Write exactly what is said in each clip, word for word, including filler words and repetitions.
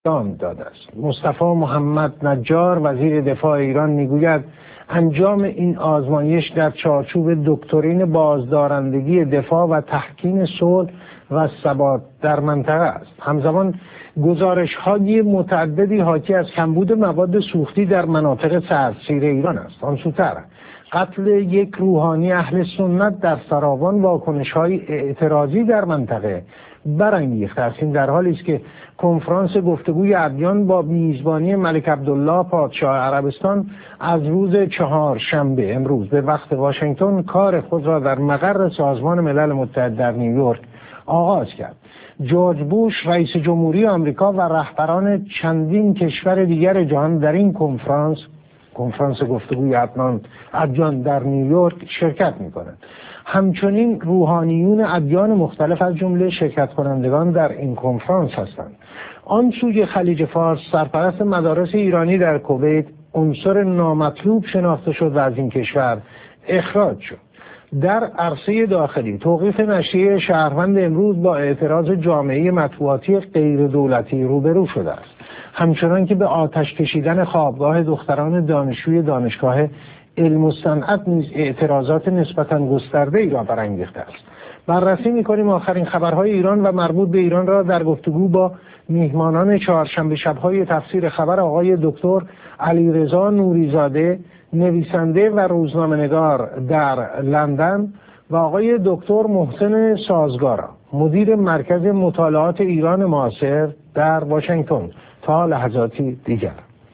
انجام داده است. مصطفی محمد نجار وزیر دفاع ایران میگوید انجام این آزمایش در چارچوب دکترین بازدارندگی دفاع و تحکیم صلح و ثبات در منطقه است. همزمان گزارش‌های متعددی حاکی از کمبود مواد سوختی در مناطق سردسیر ایران است. آن سوتر قتل یک روحانی اهل سنت در سراوان واکنش‌های اعتراضی در منطقه برانگیخته است. این در حالی است که کنفرانس گفتگوی ادیان با میزبانی ملک عبدالله پادشاه عربستان از روز چهارشنبه امروز به وقت واشنگتن کار خود را در مقر سازمان ملل متحد در نیویورک آغاز کرد. جورج بوش رئیس جمهوری آمریکا و رهبران چندین کشور دیگر جهان در این کنفرانس کنفرانس گفتگوی ادیان در نیویورک شرکت می‌کنند. همچنین روحانیون ادیان مختلف از جمله شرکت کنندگان در این کنفرانس هستند. آن سوی خلیج فارس سرپرست مدارس ایرانی در کویت عنصر نامطلوب شناخته شد و از این کشور اخراج شد. در عرصه داخلی توقیف نشریه شهروند امروز با اعتراض جامعه مطبوعاتی غیر دولتی روبرو شده است. همچنان که به آتش کشیدن خوابگاه دختران دانشجوی دانشگاه علم و صنعت نیز اعتراضات نسبتاً گسترده ای را برانگیخته است. بررسی می‌کنیم آخرین خبرهای ایران و مربوط به ایران را در گفتگو با میهمانان چهارشنبه شب‌های تفسیر خبر آقای دکتر علیرضا نوریزاده، نویسنده و روزنامه‌نگار در لندن و آقای دکتر محسن سازگارا، مدیر مرکز مطالعات ایران معاصر در واشنگتن. تا لحظاتی دیگر.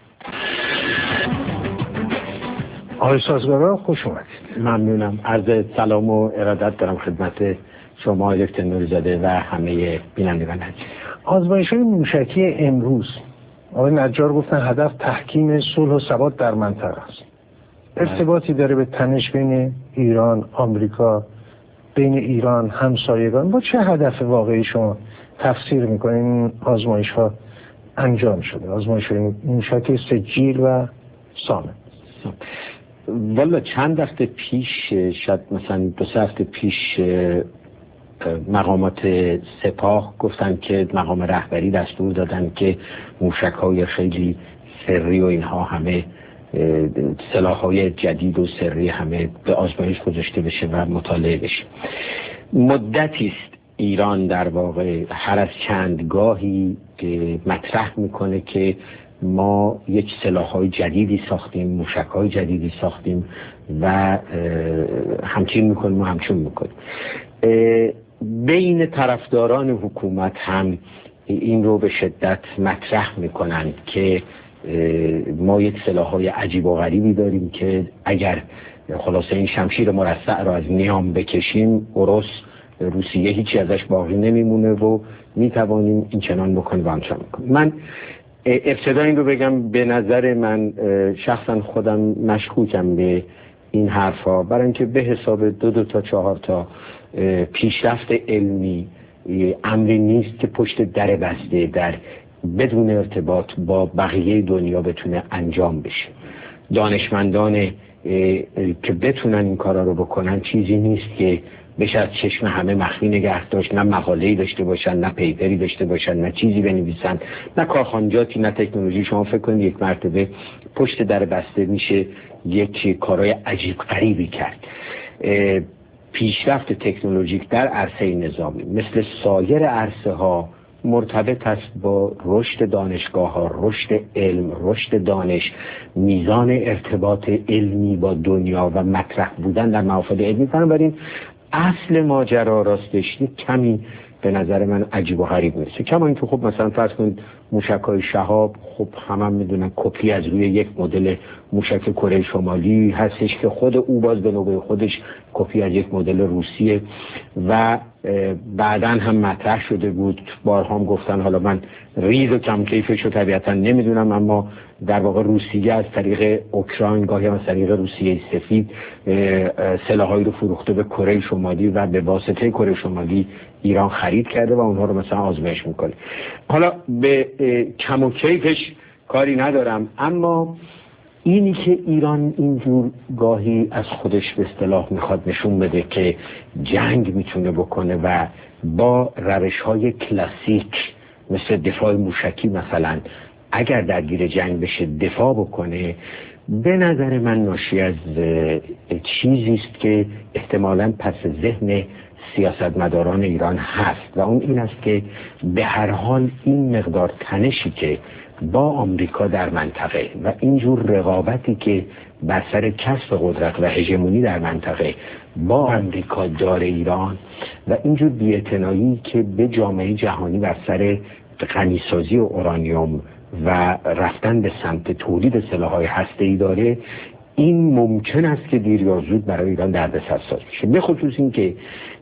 آقای سازگارا خوش اومدید. ممنونم. عرض سلام و ارادت دارم خدمت شما آقای دکتر نوریزاده و همه بینندگان. آزمایش‌های موشکی امروز آقای نجار گفتن هدف تحکیم صلح و ثبات در منطقه است. ارتباطی داره به تنش بین ایران، آمریکا، بین ایران همسایگان؟ با چه هدف واقعی شما تفسیر می‌کنین این آزمایش‌ها انجام شده؟ آزمایش‌های موشکی سجیل و سامن. والا چند هفته پیش، شاید مثلا دو سه هفته پیش، مقامات سپاه گفتن که مقام رهبری دستور دادن که موشک‌های خیلی سری و اینها همه سلاح‌های جدید و سری همه به آزمایش گذاشته بشه و مطالعه بشه. مدتی است ایران در واقع هر از چند گاهی مطرح میکنه که ما یک سلاح‌های جدیدی ساختیم، موشک‌های جدیدی ساختیم و همچین میکنیم و همچون میکنیم. بین طرفداران حکومت هم این رو به شدت مطرح میکنند که ما یک سلاح‌های عجیب و غریبی داریم که اگر خلاصه این شمشیر مرصع را از نیام بکشیم، اروس روسیه هیچی ازش باقی نمیمونه و میتوانیم این چنان بکنیم و همچنان بکنیم. من ابتدا این رو بگم، به نظر من شخصا خودم مشکوکم به این حرفا، برای اینکه به حساب دو دو تا چهار تا پیشرفت علمی امری نیست که پشت در بسته در بدون ارتباط با بقیه دنیا بتونه انجام بشه. دانشمندان که بتونن این کارا رو بکنن چیزی نیست که بشه از چشم همه مخفی نگه داشت، نه مقاله‌ای داشته باشن، نه پیپری داشته باشن، نه چیزی بنویسن، نه کارخانجاتی، نه تکنولوژی. شما فکر کنید یک مرتبه پشت در بسته میشه یک کارهای عجیب غریبی کرد. پیشرفت تکنولوژیک در عرصه نظامی مثل سایر عرصه ها مرتبط است با رشد دانشگاه ها، رشد علم، رشد دانش، میزان ارتباط علمی با دنیا و مطرح بودن در محافل علمی. بنابراین اصل ماجرا راستش کمی به نظر من عجیب و غریب میشه. کما اینکه خب مثلا فرض کنید موشک‌های شهاب، خب همه هم میدونن کپی از روی یک مدل موشک کره شمالی هستش که خود او باز به نوبه خودش کپی از یک مدل روسیه و بعداً هم مطرح شده بود. بارها هم گفتن، حالا من ریز و کم کیفش رو طبیعتا نمیدونم، اما در واقع روسیه از طریق اوکراین، گاهی هم از طریق روسیه سفید سلاحایی رو فروخته به کره شمالی و به واسطه کره شمالی ایران خرید کرده و اونها رو مثلا آزمایش میکنه. حالا به کم و کیفش کاری ندارم، اما اینی که ایران اینجور گاهی از خودش به اصطلاح میخواد نشون بده که جنگ میتونه بکنه و با روش‌های کلاسیک مثل دفاع موشکی مثلا اگر درگیر جنگ بشه دفاع بکنه، به نظر من ناشی از چیزی است که احتمالاً پس ذهن سیاستمداران ایران هست و اون این است که به هر حال این مقدار تنشی که با آمریکا در منطقه و اینجور رقابتی که بر سر کسب قدرت و هژمونی در منطقه با آمریکا داره ایران و اینجور بی‌اعتنایی که به جامعه جهانی بر سر غنیسازی و اورانیوم و رفتن به سمت تولید سلاح‌های هسته‌ای داره، این ممکن است که دیر یا زود برای ایران دردسر ساز بشه. به خصوص این که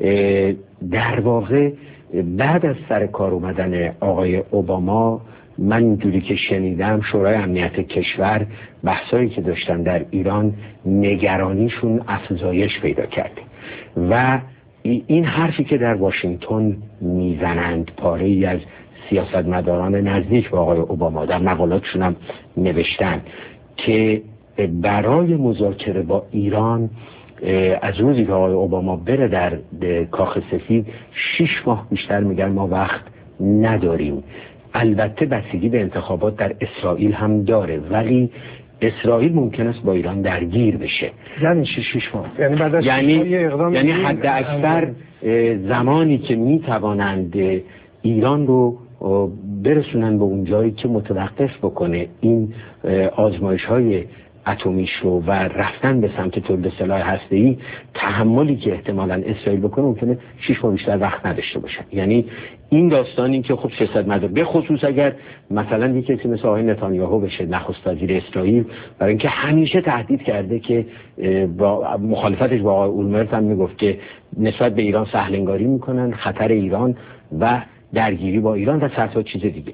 در واقع بعد از سر کار اومدن آقای اوباما، من اینجوری که شنیدم شورای امنیت کشور بحثایی که داشتن در ایران نگرانیشون افزایش پیدا کرده و این حرفی که در واشنگتن میزنند پاره ای از سیاستمداران نزدیک به آقای اوباما در مقالاتشون هم نوشتن که برای مذاکره با ایران از روزی که آقای اوباما بره در کاخ سفید شش ماه بیشتر میگن ما وقت نداریم. البته بستگی به انتخابات در اسرائیل هم داره، ولی اسرائیل ممکن است با ایران درگیر بشه. یعنی شش ماه، یعنی بعد از یعنی یعنی حد اکثر زمانی که میتوانند ایران رو برسونن به اون جایی که متوقف بکنه این آزمایش های اتمیش رو و رفتن به سمت تولید سلاح هسته‌ای، تحملی که احتمالاً اسرائیل بکنه ممکنه شش ماه بیشتر وقت نداشته باشه. یعنی این داستانی که خب سیاستمدار به خصوص اگر مثلا یک کسی مثل آقای نتانیاهو بشه نخست وزیر اسرائیل، برای اینکه همیشه تهدید کرده که با مخالفتش با آقای اولمرت هم میگفت که نسبت به ایران سهلنگاری میکنن، خطر ایران و درگیری با ایران و صد تا چیز دیگه.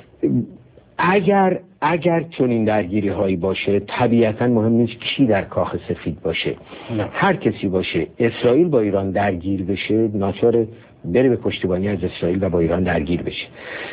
اگر اگر چنین درگیری هایی باشه، طبیعتا مهم نیست کی در کاخ سفید باشه، نه. هر کسی باشه، اسرائیل با ایران درگیر بشه ناچار بره به پشتیبانی از اسرائیل و با ایران درگیر بشه.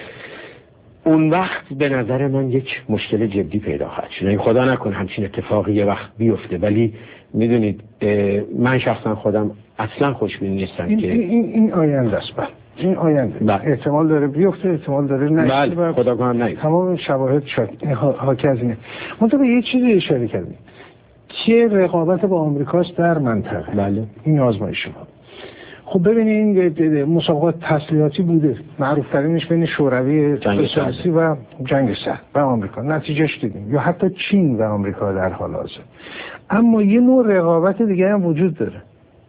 اون وقت به نظر من یک مشکل جدی پیدا خواهد شد. خدا نکنه همچین اتفاقی یه وقت بیفته، ولی میدونید من شخصا خودم اصلا خوشبین نیستم این که این این آینده است. این آینده بله. احتمال داره بیفته، احتمال داره نشه. بله. خدا کنم نه. تمام شواهد شد حاکی از اینه. منتها به یه چیزی اشاره کردیم که رقابت با آمریکاست در منطقه. بله. این آزمایش ما. خب ببینید مسابقات تسلیحاتی بوده، معروف ترینش بین شوروی سوسیالیستی و جنگ سرد و آمریکا، نتیجهش دیدیم، یا حتی چین و آمریکا در حال حاضر. اما یه نوع رقابت دیگه هم وجود داره.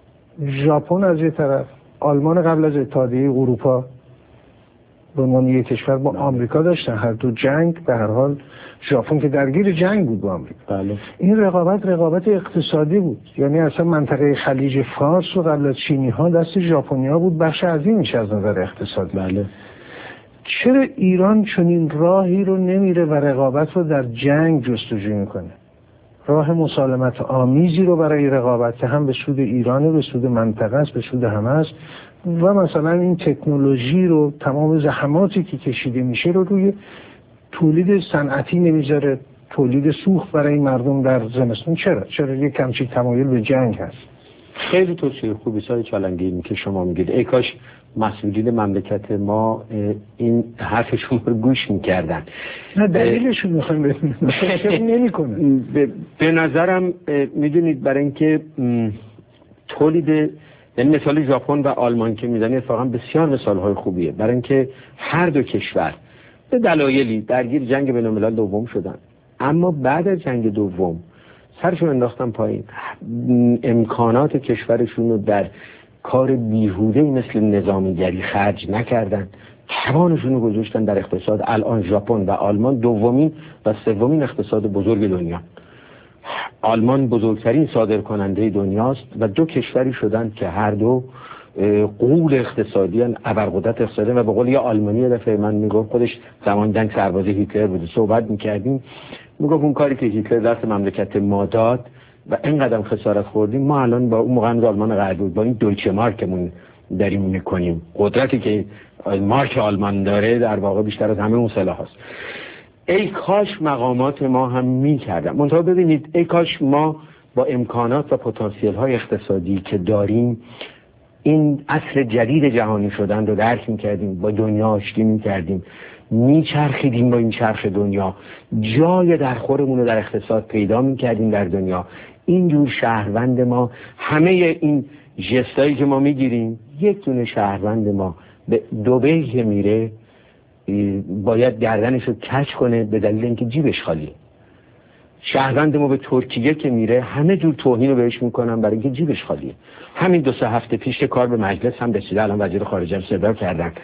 ژاپن از یه طرف، آلمان قبل از اتحادیه اروپا به عنوان یک کشور با آمریکا داشتن، هر دو جنگ به هر حال ژاپن که درگیر جنگ بود با آمریکا. بله. این رقابت رقابت اقتصادی بود، یعنی اصلا منطقه خلیج فارس و قبل از چینی ها دست ژاپنیا بود، بخش عظیمیش از نظر اقتصادی. بله. چرا ایران چنین راهی رو نمیره و رقابت رو در جنگ جستجو میکنه؟ راه مسالمت آمیزی رو برای رقابت که هم به سود ایرانه، به سود منطقه است، به سود همه است، و مثلا این تکنولوژی رو، تمام زحماتی که کشیده میشه رو روی تولید صنعتی نمیذاره، تولید سوخت برای مردم در زمستون. چرا؟ چرا یک کمچی تمایل به جنگ هست؟ خیلی توصیه خوبی سای چالنگی این که شما میگید. ای کاش مسئولین مملکت ما این حرف شما رو گوش میکردن. نه دلیلشون میخوایم ببینیم نمیکنه. به نظرم میدونید برای اینکه تولید، یعنی مثال ژاپن و آلمان که میزنید اتفاقا بسیار مثالهای خوبیه، برای اینکه هر دو کشور به دلایلی درگیر جنگ بین‌الملل دوم شدن، اما بعد از جنگ دوم سرشون انداختن پایین، امکانات کشورشون رو در کار بیهوده‌ای مثل نظامیگری خرج نکردن، توانشون رو گذاشتن در اقتصاد. الان ژاپن و آلمان دومین و سومین اقتصاد بزرگ دنیا. آلمان بزرگترین صادرکننده دنیاست و دو کشوری شدن که هر دو غول اقتصادی ان، ابرقدرت اقتصادی، و به قول یه آلمانی دفعه من میگفت، خودش زمان جنگ سرباز هیتلر بود، صحبت میکردیم، میگفت اون کاری که هیتلر دست مملکت ما داد و اینقدر خسارت خوردیم، ما الان با اون موقع آلمان غربی بود، با این دویچه مارکمون داریم میکنیم. قدرتی که مارک آلمان داره در واقع بیشتر از همه اون سلاح هست. ای کاش مقامات ما هم میکردن. منتها ببینید، ای کاش ما با امکانات و پتانسیل های اقتصادی که داریم این عصر جدید جهانی شدن رو درک میکردیم، با دنیا آشتی میکردیم میچرخیدیم با این چرخ دنیا، جای در خورمون رو در اقتصاد پیدا میکردیم در دنیا. اینجور شهروند ما، همه این جستایی که ما میگیریم، یک دونه شهروند ما به دبی که میره باید گردنش رو کج کنه به دلیل اینکه جیبش خالیه. شهروند ما به ترکیه که میره همه جور توهین رو بهش میکنن برای اینکه جیبش خالیه. همین دو سه هفته پیش که کار به مجلس هم رسیده، الان وزیر خارجه هم صدا کردن،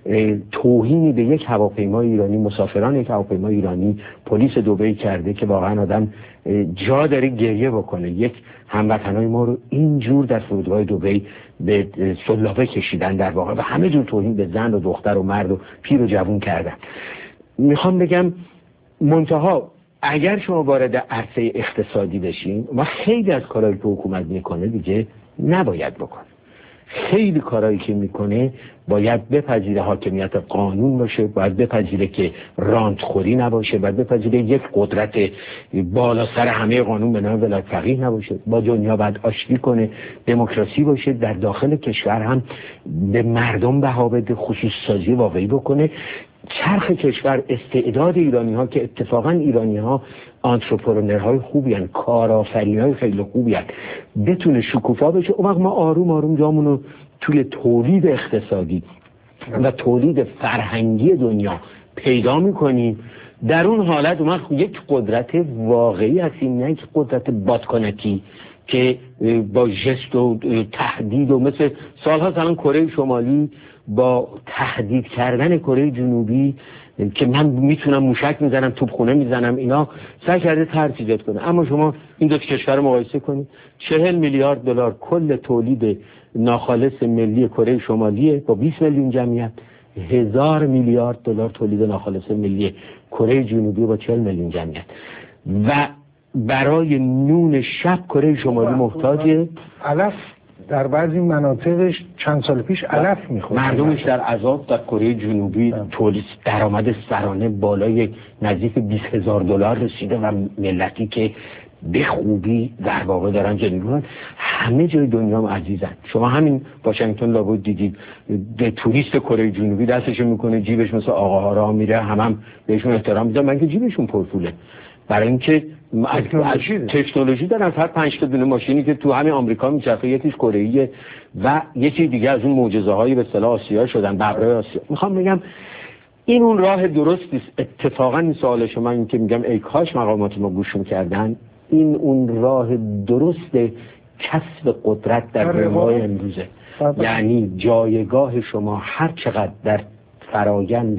توهینی به یک هواپیمای ایرانی، مسافران یک هواپیمای ایرانی پلیس دبی کرده که واقعا آدم جا داره گریه بکنه. یک هموطنای ما رو اینجور در فرودگاه دبی به سلابه کشیدن در واقع و همه جور توهین به زن و دختر و مرد و پیر و جوون کردن. میخوام بگم منتها اگر شما وارد عرصه اقتصادی بشین و خیلی از کارهایی که حکومت میکنه دیگه نباید بکنه. خیلی کارهایی که میکنه باید بپذیره حاکمیت قانون باشه، باید بپذیره که رانتخوری نباشه، باید بپذیره یک قدرت بالا سر همه قانون به نام ولایت فقیه نباشه، با دنیا باید آشتی کنه، دموکراسی باشه، در داخل کشور هم به مردم بها بده، خصوص سازی واقعی بکنه. چرخ کشور، استعداد ایرانی ها که اتفاقا ایرانی ها آنترپرنورهای خوبی هن، کارآفرینی های خیلی خوبی هن، بتونه شکوفا بشه، اون وقت ما آروم آروم جامونو توی تولید اقتصادی و تولید فرهنگی دنیا پیدا میکنیم. در اون حالت اون وقت یک قدرت واقعی هستیم، نه یک قدرت بادکنکی که با ژست و تهدید و مثل سالها سالان کره شمالی با تهدید کردن کره جنوبی که من میتونم موشک میزنم، توپخونه میزنم، اینا سعی کرده ترس ایجاد کنه. اما شما این دو کشور رو مقایسه کنید، چهل میلیارد دلار کل تولید ناخالص ملی کره شمالیه با بیست میلیون جمعیت، هزار میلیارد دلار تولید ناخالص ملی کره جنوبی با چهل میلیون جمعیت و برای نون شب کره شمالی محتاج علف در بعضی مناطقش چند سال پیش علف میخورد. مردمش در عذاب در کره جنوبی تولید درآمد سرانه بالای نزدیک بیست هزار دلار رسیده و ملتی که به خوبی در واقع دارن جنوبی همه جای دنیا هم عزیزن. شما همین واشنگتن لابد دیدید به توریست کره جنوبی دستش میکنه جیبش مثل آقاها راه میره، هم هم بهشون احترام میذارن، من که جیبشون پرپوله، برای اینکه تکنولوژی, تکنولوژی دارن. هر پنج تا دونه ماشینی که تو همین آمریکا میچرخه یکیش کره‌ایه و یکی دیگه از اون معجزه‌های به اصطلاح آسیا شدن، ببرای آسیا. میخوام بگم این اون راه درستی است. اتفاقا این سوال شما این که میگم ای کاش مقامات ما گوش می‌کردن، این اون راه درست کسب قدرت در دنیای امروزه. یعنی جایگاه شما هر چقدر در فرایند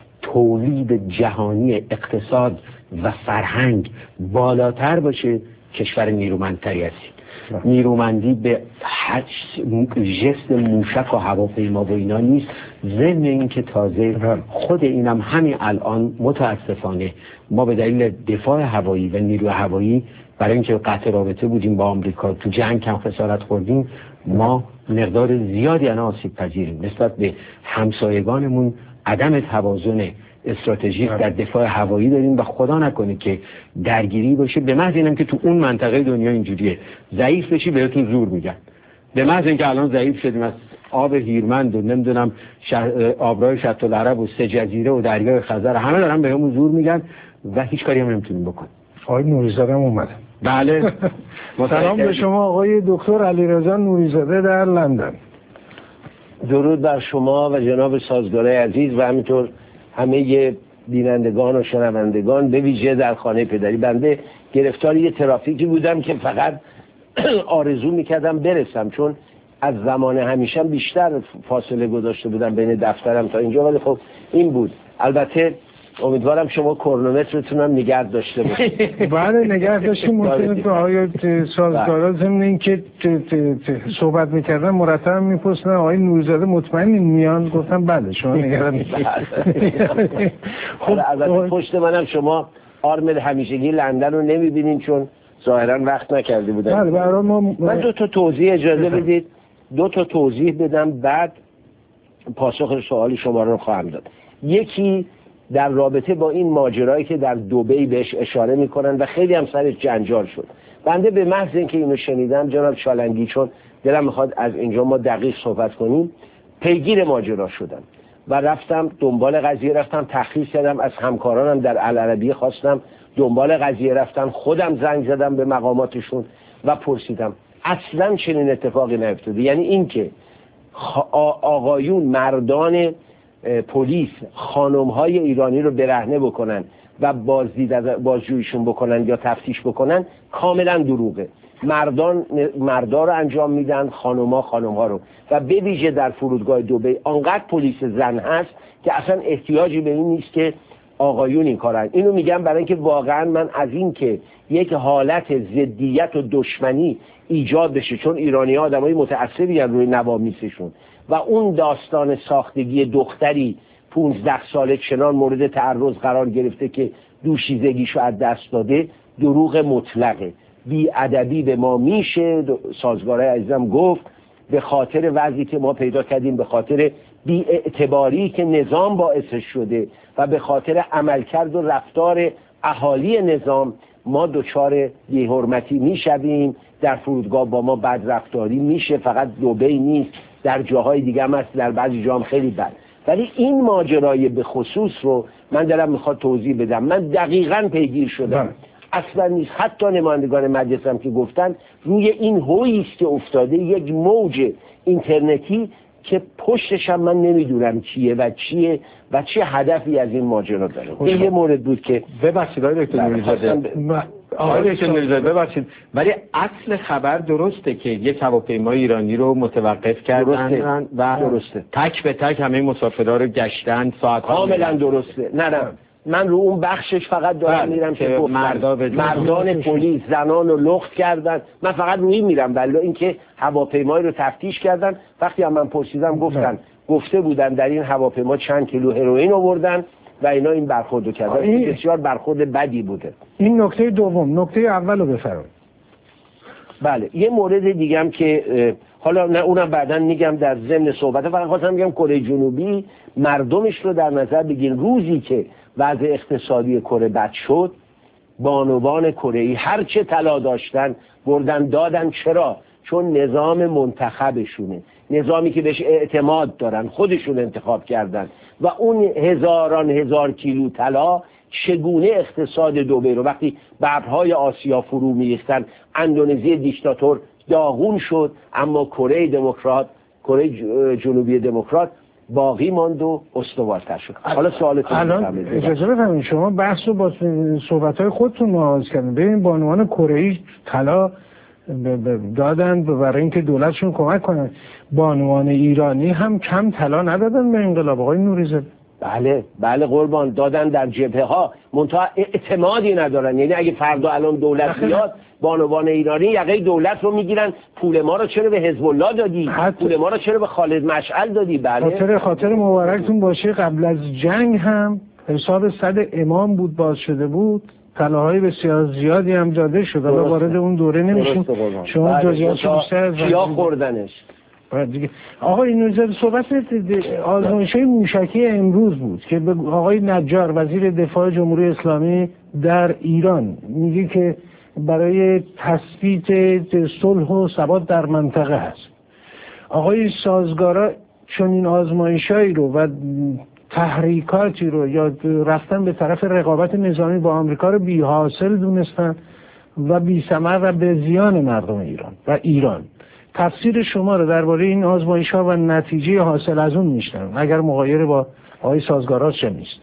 تولید جهانی اقتصاد و فرهنگ بالاتر باشه، کشور نیرومندتری هستید. نیرومندی به ژست موشک و هواپیما و اینا نیست، ضمن این که تازه خود اینم همین الان متاسفانه ما به دلیل دفاع هوایی و نیروی هوایی برای اینکه قطع رابطه بودیم با آمریکا، تو جنگ کم خسارت خوردیم، ما مقدار زیادی انا آسیب پذیریم نسبت به همسایگانمون. عدم توازن استراتژیک در دفاع هوایی داریم و خدا نکنه که درگیری باشه. به محض اینم که تو اون منطقه دنیا اینجوریه، ضعیف بشی بهتون زور میگن. به محض اینکه الان ضعیف شدیم از آب هیرمند و نمیدونم آبراه شط العرب و سه جزیره و دریای خزر همه دارن بهمون زور میگن و هیچ کاری هم نمیتونیم بکنیم. آقای نوریزاده هم اومده. بله. سلام به شما آقای دکتر علیرضا نوریزاده در لندن. درود بر شما و جناب سازگاره عزیز و همینطور همه بینندگان و شنوندگان، به ویژه در خانه پدری. بنده گرفتار یه ترافیکی بودم که فقط آرزو میکردم برسم، چون از زمان همیشه بیشتر فاصله گذاشته بودم بین دفترم تا اینجا، ولی خب این بود. البته امیدوارم شما کرونومترتون هم نگه داشته باشید. بله نگه داشتیم. ممکنه که آقای سازگارا ضمن این که صحبت میکردن مرتب میپرسن آقای نوریزاده مطمئنین میان؟ گفتم بله شما نگران نباشید. خب البته پشت منم شما آرمل همیشگی لندن رو نمیبینین چون ظاهرا وقت نکرده بودن. بله برای ما من دو تا توضیح اجازه بدید دو تا توضیح بدم، بعد پاسخ سوال شما رو خواهم داد. یکی در رابطه با این ماجرایی که در دبی بهش اشاره میکنن و خیلی هم سرش جنجال شد. بنده به محض اینکه اینو شنیدم جناب چالنگی، چون دلم میخواد از اینجا ما دقیق صحبت کنیم، پیگیر ماجرا شدم و رفتم دنبال قضیه، رفتم تحقیق کردم، از همکارانم در العربیه خواستم دنبال قضیه، رفتم خودم زنگ زدم به مقاماتشون و پرسیدم اصلا چنین اتفاقی نیفتاده. یعنی اینکه آقایون مردان پلیس خانم‌های ایرانی رو برهنه بکنن و بازدید بازجوییشون بکنن یا تفتیش بکنن کاملا دروغه. مردان مردا رو انجام میدن، خانم‌ها خانم‌ها رو. و به ویژه در فرودگاه دبی آنقدر پلیس زن هست که اصلا احتیاجی به این نیست که آقایون این کارن. اینو میگم برای اینکه واقعا من از این که یک حالت ضدیت و دشمنی ایجاد بشه، چون ایرانی ها آدمای متعصبی هستند روی نوامیسشون، و اون داستان ساختگی دختری پونزده ساله چنان مورد تعرض قرار گرفته که دوشیزگیشو از دست داده، دروغ مطلقه. بی ادبی به ما میشه. سازگارای عزیزم گفت به خاطر وضعی که ما پیدا کردیم، به خاطر بی اعتباری که نظام باعث شده و به خاطر عملکرد و رفتار اهالی نظام، ما دچار بی‌حرمتی میشویم. در فرودگاه با ما بد رفتاری میشه. فقط دبی نیست، در جاهای دیگه هم هست، در بعضی جا هم خیلی بد. ولی این ماجرای به خصوص رو من دلم میخواد توضیح بدم. من دقیقاً پیگیر شدم. اصلا نیست. حتی نمایندگان مجلس هم که گفتن روی این هویی است که افتاده، یک موج اینترنتی که پشتش هم من نمیدونم چیه و چیه و چه هدفی از این ماجرا داره. این یه مورد بود که ببخشید آقای دکتر نوری‌زاده، آقای دکتر نوری‌زاده ببخشید، ولی اصل خبر درسته که یک هواپیما ایرانی رو متوقف کردن و درسته تک به تک همه مسافرها رو گشتن ساعت‌ها. کاملا درسته. نه نه من رو اون بخشش فقط دارم میرم که مردا مردان پلیس زنان رو لخت کردن. من فقط روی میرم، ولی اینکه هواپیمایی رو تفتیش کردن. وقتی هم من پرسیدم گفتن گفته بودن در این هواپیما چند کیلو هروئین آوردن و اینا این برخوردو کردن. این بسیار برخورد بدی بوده. این نکته دوم. نکته اول رو بفرمایید. بله یه مورد دیگه هم که حالا نه اونم بعداً میگم در ضمن صحبت، فقط خواستم میگم کره جنوبی مردمش رو در نظر بگیرین. روزی که وضع اقتصادی کره بد شد، بانوان کره‌ای هر چه طلا داشتن بردن دادن. چرا؟ چون نظام منتخبشونه، نظامی که بهش اعتماد دارن، خودشون انتخاب کردن. و اون هزاران هزار کیلو طلا چگونه اقتصاد دبی رو وقتی ببرهای آسیا فرو میریختن، اندونزی دیکتاتور داغون شد، اما کره دموکرات، کره جنوبی دموکرات باقی ماند و استوارتر شد. حالا سوالتون الان اجازه بفرمایید، شما بحث رو با صحبت‌های خودتون آغاز کردین. ببین بانوان کره‌ای طلا دادن برای اینکه دولتشون کمک کنن. بانوان ایرانی هم کم طلا ندادن به انقلاب آقای نوری‌زاده. بله بله قربان، دادن در جبهه ها، منتها اعتمادی ندارن. یعنی اگه فردا الان دولت بیاد، بانوان ایرانی یقه دولت رو میگیرن، پول ما رو چرا به حزب الله دادی؟ پول ما رو چرا به خالد مشعل دادی؟ بله خاطر خاطر مبارکتون باشه، قبل از جنگ هم حساب صد امام بود باز شده بود، طلاهای بسیار زیادی هم داده شد. حالا وارد اون دوره نمیشیم، شما جزئیاتش بیشتر کیا خوردنش. آقای نوری‌زاده صحبت آزمایش‌های موشکی امروز بود که به آقای نجار وزیر دفاع جمهوری اسلامی در ایران میگه که برای تثبیت صلح و ثبات در منطقه هست. آقای سازگارا چون این آزمایش‌هایی رو و تحریکاتی رو یا رفتن به طرف رقابت نظامی با آمریکا رو بی حاصل دونستن و بی ثمر و به زیان مردم ایران و ایران. تفسیر شما رو درباره این آزمایش‌ها و نتیجه حاصل از اون میشنم اگر مغایر با آقای سازگارا چه نیست.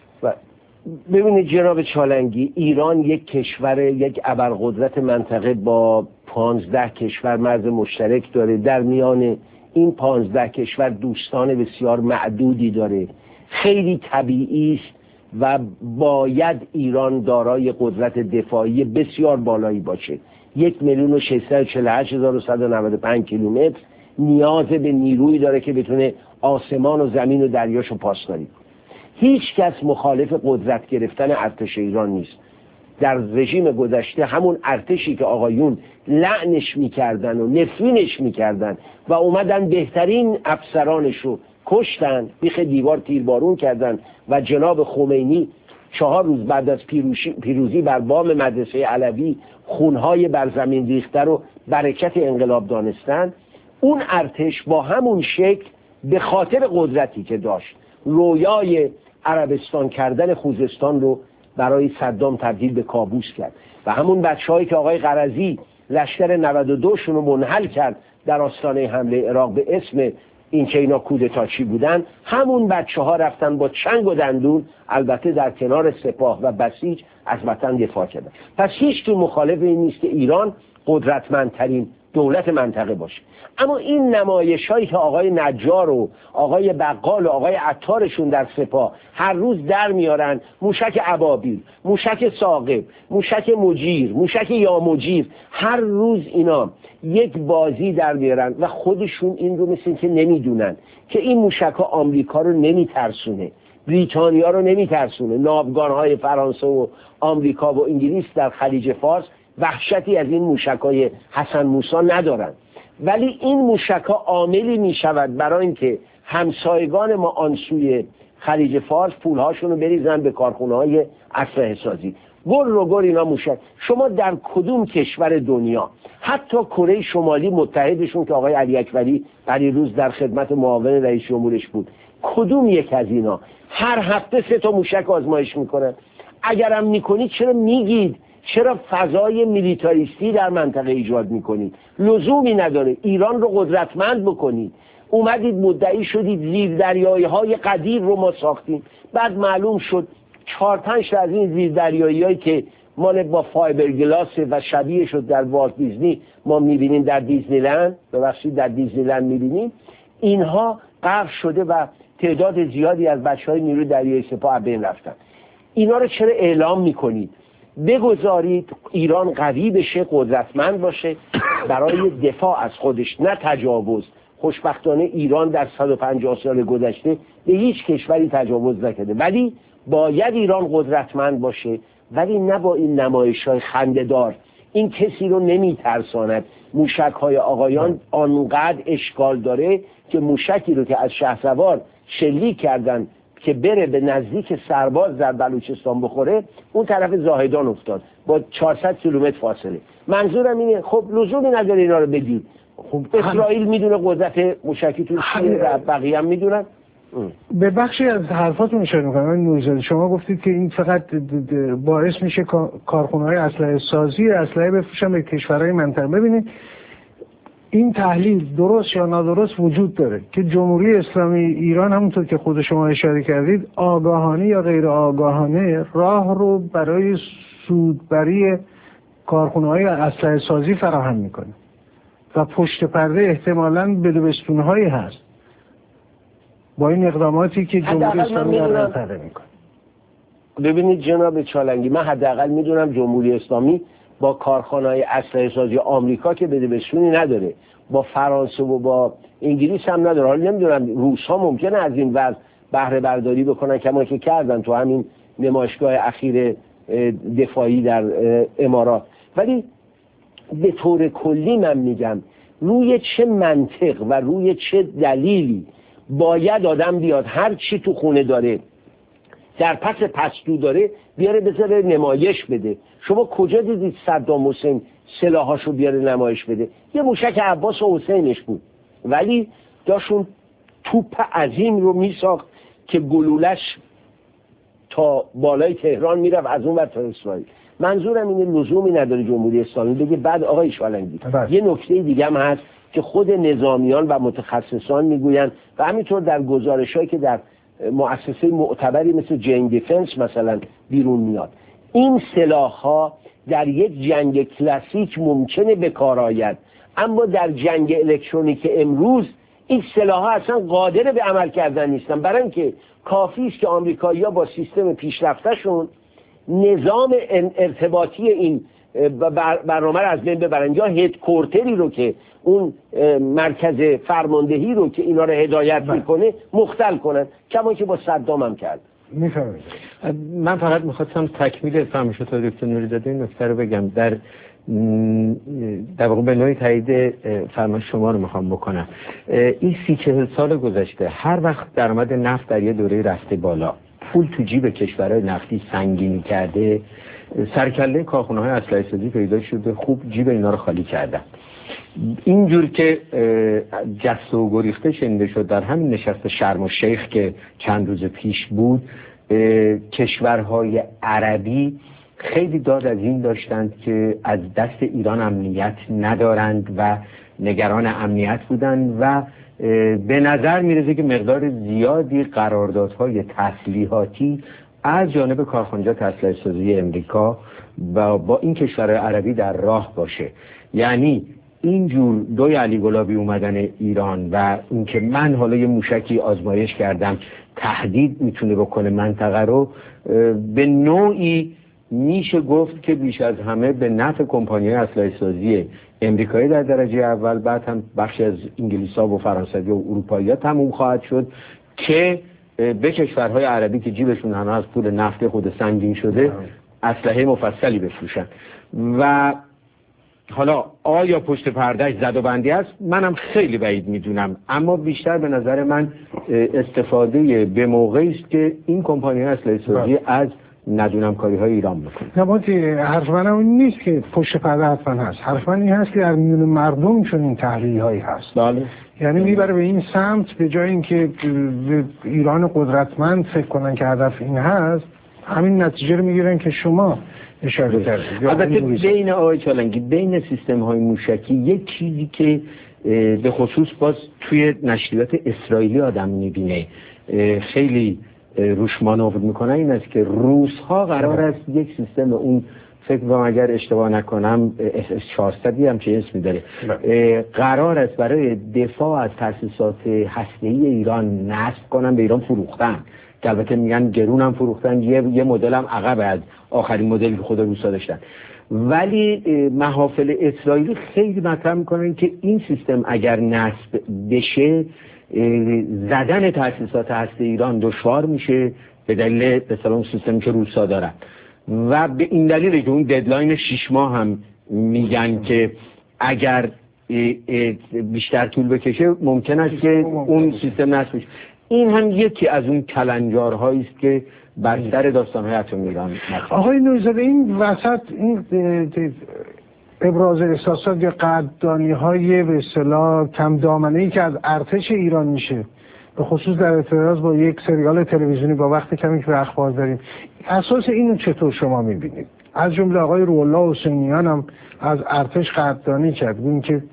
ببینید جناب چالنگی، ایران یک کشور، یک ابرقدرت منطقه با پانزده کشور مرز مشترک داره. در میان این پانزده کشور دوستان بسیار معدودی داره. خیلی طبیعی است و باید ایران دارای قدرت دفاعی بسیار بالایی باشه. یک میلیون و ششصد و چهل و هشت هزار و صد و نود و پنج کیلومتر نیاز به نیرویی داره که بتونه آسمان و زمین و دریاشو پاسداری کنه. هیچ کس مخالف قدرت گرفتن ارتش ایران نیست. در رژیم گذشته همون ارتشی که آقایون لعنش میکردن و نفرینش میکردن و اومدن بهترین افسرانش رو کشتن، بیخ دیوار تیربارون کردن و جناب خمینی چهار روز بعد از پیروزی بر بام مدرسه علوی خونهای بر زمین ریخته رو برکت انقلاب دانستن. اون ارتش با همون شکل به خاطر قدرتی که داشت، رویای عربستان کردن خوزستان رو برای صدام تبدیل به کابوس کرد و همون بچه‌هایی که آقای قرضی لشکر نود و دو شون رو منحل کرد در آستانه حمله عراق به اسم این که اینا کودتاچی بودن، همون بچه ها رفتن با چنگ و دندون البته در کنار سپاه و بسیج از وطن دفاع کردن. پس هیچ تو مخالف این نیست که ایران قدرتمندترین دولت منطقه باشه. اما این نمایش هایی که آقای نجار و آقای بقال و آقای عطارشون در سپاه هر روز در میارن، موشک ابابیل، موشک ثاقب، موشک مجیر، موشک یا مجیر، هر روز اینا یک بازی در میارن و خودشون این رو مثل که نمیدونن که این موشک ها آمریکا رو نمیترسونه، بریتانیا رو نمیترسونه، ناوگانهای فرانسه و آمریکا و انگلیس در خلیج فارس وحشتی از این موشک‌های حسن موسی ندارن، ولی این موشک‌ها عاملی میشود برای اینکه همسایگان ما آنسوی خلیج فارس پولهاشون رو بریزن به کارخونه‌های اسلحه سازی. گل رو گل اینا موشک. شما در کدوم کشور دنیا، حتی کره شمالی متحدشون که آقای علی اکبری پریروز در خدمت معاون رئیس جمهورش بود، کدوم یک از اینا هر هفته سه تا موشک آزمایش میکنن؟ اگرم میکنید چرا میگید؟ چرا فضای میلیتاریستی در منطقه ایجاد میکنید؟ لزومی نداره. ایران رو قدرتمند بکنید. اومدید مدعی شدید زیر دریایی های قدیر رو ما ساختیم، بعد معلوم شد چهار پنج تا از این زیر دریایی هایی که مال با فایبرگلاس و شبیه شد در والت دیزنی ما میبینیم در دیزنیلند، ببخشید در دیزنیلند میبینیم، اینها غرق شده و تعداد زیادی از بچهای نیروی دریایی سپاه بین رفتن. اینا رو چرا اعلام میکنید؟ بگذارید ایران قوی بشه، قدرتمند باشه برای دفاع از خودش، نه تجاوز. خوشبختانه ایران در صد و پنجاه سال گذشته به هیچ کشوری تجاوز نکرده، ولی باید ایران قدرتمند باشه، ولی نه با این نمایش‌های خنده‌دار. این کسی رو نمیترساند. موشک‌های آقایان آنقدر اشکال داره که موشکی رو که از شهسوار شلیک کردن که بره به نزدیک سرباز در بلوچستان بخوره، اون طرف زاهدان افتاد با چهارصد کیلومتر فاصله. منظورم اینه خب لزومی نداره اینا رو بدید. خب اسرائیل میدونه قدرت موشکی تو چیه و بقیه هم میدونن. به بخشی از حرفاتون اشاره می‌کنم. من نوری‌زاده شما گفتید که این فقط باعث میشه کارخونه‌های اسلحه سازی اسلحه بفروشن به کشورهای منطقه. ببینید این تحلیل درست یا نادرست وجود داره که جمهوری اسلامی ایران همونطور که خود شما اشاره کردید آگاهانه یا غیر آگاهانه راه رو برای سودبری کارخونه‌های اسلحه سازی فراهم میکنه و پشت پرده احتمالاً بدبستون‌هایی هست با این اقداماتی که جمهوری اسلامی داره میکنه. ببینید جناب چالنگی، من حداقل میدونم جمهوری اسلامی با کارخانه‌های اسلحه سازی آمریکا که بدبستونی نداره، با فرانسه و با انگلیس هم نداره. حالا نمیدونم روس‌ها ممکنه از این وضع بهره برداری بکنن کما که کردن تو همین نمایشگاه اخیر دفاعی در امارات، ولی به طور کلی من میگم روی چه منطق و روی چه دلیلی باید آدم بیاد هر چی تو خونه داره در پس پستو داره بیاره بذاره نمایش بده؟ شما کجا دیدید صدام حسین سلاحاشو بیاره نمایش بده؟ یه موشک عباس و حسینش بود، ولی داشون توپ عظیم رو میساخت که گلولش تا بالای تهران میرفت، از اون ور تا اسرائیل. منظورم اینه لزومی نداره جمهوری اسلامی بگه. بعد آقای شالنگی یه نکته دیگه هم هست که خود نظامیان و متخصصان میگوین و همینطور در گزارشایی که در مؤسسه معتبری مثل جین دیفنس مثلا بیرون میاد، این سلاح‌ها در یک جنگ کلاسیک ممکنه به کار آید، اما در جنگ الکترونیک امروز این سلاح‌ها اصلا قادر به عمل کردن نیستن، برای اینکه کافی است که آمریکایی‌ها با سیستم پیشرفته‌شون نظام ارتباطی این برنامه رو از بین ببرن، یا هدکورتری رو که اون مرکز فرماندهی رو که اینا رو هدایت میکنه مختل کنن، کما که با صدام هم کرد. میفهمید. من فقط میخواستم تکمیل فهمشو تا دکتر نوری‌زاده این نکته رو بگم. در در واقع به نوعی تایید فرمایش شما رو میخوام بکنم. این سی چهل سال گذشته هر وقت درآمد نفت در یه دوره رفته بالا، پول تو جیب کشورهای نفتی سنگینی کرده، سرکله کارخونه‌های اسلحه سازی پیدا شده، خوب جیب اینا رو خالی کردن. اینجور که جست و گریخته شنیده شد در همین نشست شرم الشیخ که چند روز پیش بود، کشورهای عربی خیلی داد از این داشتند که از دست ایران امنیت ندارند و نگران امنیت بودند و به نظر میرسه که مقدار زیادی قراردادهای تسلیحاتی از جانب کارخانجات اسلحه سازی امریکا و با این کشورهای عربی در راه باشه. یعنی اینجور دوی علی گلابی اومدن ایران و اینکه من حالا یه موشکی آزمایش کردم تهدید میتونه بکنه منطقه رو، به نوعی میشه گفت که بیش از همه به نفع کمپانی‌های اسلحه سازی امریکایی در درجه اول، بعد هم بخشی از انگلیس‌ها و فرانسوی و اروپایی‌ها تموم خواهد شد که به کشورهای عربی که جیبشون هنوز از پول نفت خود سنگین شده اسلحه مفصلی بفروشن. و حالا آیا پشت پردهش زد و بندی است؟ منم خیلی بعید میدونم، اما بیشتر به نظر من استفاده به موقعی است که این کمپانی اسلحه سازی از ندونم کاری های ایران میکنه. نباتی حرف منم این نیست که پشت پرده حتما هست، حرف من این هست که در میون مردم چون این تحلیل هایی هست. بله. یعنی میبره به این سمت به جای اینکه ایران قدرتمند فکر کنن که هدف این هست، همین نتیجه رو میگیرن که شما اشاره کردید. البته بین آقای چالنگی بین سیستم های موشکی یک چیزی که به خصوص باز توی نشریات اسرائیلی آدم میبینه خیلی روش مانور میکنن این است که روس ها قرار است یک سیستم اون فکر کنم اگر اشتباه نکنم اس اس چهارصد هم چه اسمی داره قرار است برای دفاع از تاسیسات هسته‌ای ایران نصب کنن، به ایران فروختن که البته میگن گرون هم فروختن، یه یه مدل هم عقب از آخرین مدلی که خود روسا داشتن. ولی محافل اسرائیلی خیلی مطرح میکنن که این سیستم اگر نصب بشه زدن تاسیسات هسته ایران دشوار میشه به دلیل مثلا اون سیستمی که روسا دارن و به این دلیل که اون ددلاین شش ماه هم میگن که اگر بیشتر طول بکشه ممکن است که اون سیستم نصب بشه. این هم یکی از اون کلنجارهایی است که بر سر داستان‌های اتمی ایران مطرح. آقای نوری‌زاده این وسط این ابراز احساسات یا قدردانی‌های به اصطلاح کم دامنه‌ای که از ارتش ایران میشه به خصوص در اعتراض با یک سریال تلویزیونی با وقت کمی که به اخبار داریم، اساس اینو چطور شما می‌بینید؟ از جمله آقای روح‌الله حسینیان هم از ارتش قدردانی کرد، این که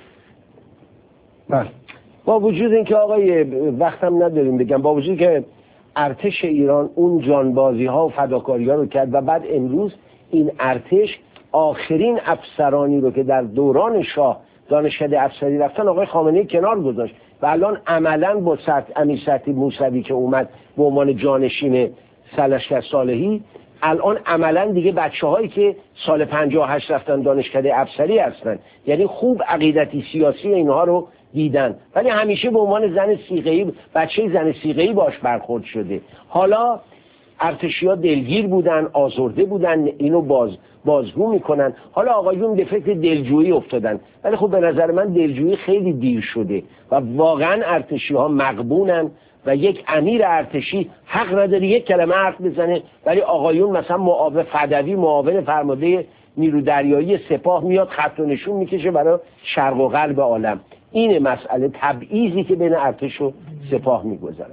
بله با وجود اینکه آقای وقتم نداریم بگم، با وجود که ارتش ایران اون جانبازی ها و فداکاری ها رو کرد و بعد امروز این ارتش آخرین افسرانی رو که در دوران شاه دانشکده افسری رفتن آقای خامنه‌ای کنار گذاشت و الان عملا با سعد امیر سعدی موسوی که اومد به عنوان جانشین سرلشکر صالحی، الان عملا دیگه بچه هایی که سال پنجاه و هشت رفتن دانشکده افسری هستن، یعنی خوب عقیدتی سیاسی اینها رو دیدن، ولی همیشه به عنوان زن صیغه‌ای، بچه زن صیغه‌ای باش برخورد شده. حالا ارتشی‌ها دلگیر بودن، آزرده بودن، اینو باز بازگو میکنن. حالا آقایون به فکر دلجویی افتادن، ولی خب به نظر من دلجویی خیلی دیر شده و واقعا ارتشی‌ها مغبونن و یک امیر ارتشی حق نداره یک کلمه حرف بزنه، ولی آقایون مثلا معاون فدوی معاون فرمانده نیرو دریایی سپاه میاد خط و نشون میکشه برای شرق و غرب عالم. این مسئله تبعیضی که بین ارتش و سپاه میگذره.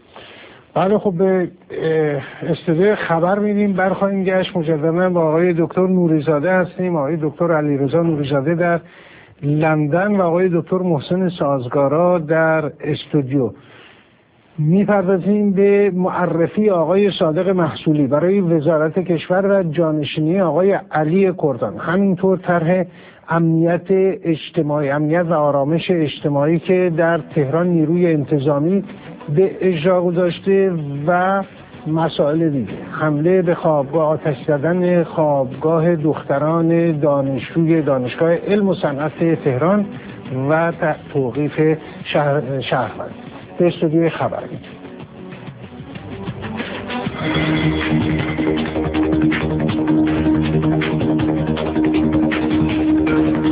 بله خب به استودیو خبر میریم، برخواهیم گشت مجددا با آقای دکتر نوری‌زاده هستیم، آقای دکتر علیرضا نوری‌زاده در لندن و آقای دکتر محسن سازگارا در استودیو. میپردازیم به معرفی آقای صادق محصولی برای وزارت کشور و جانشینی آقای علی کردان، همینطور طرح امنیت اجتماعی، امنیت و آرامش اجتماعی که در تهران نیروی انتظامی به اجرا گذاشته و مسائل دیگه، حمله به خوابگاه، آتش زدن خوابگاه دختران دانشجوی دانشگاه علم و صنعت تهران و توقیف شهر شهروند. به استودیوی خبر می‌ریم.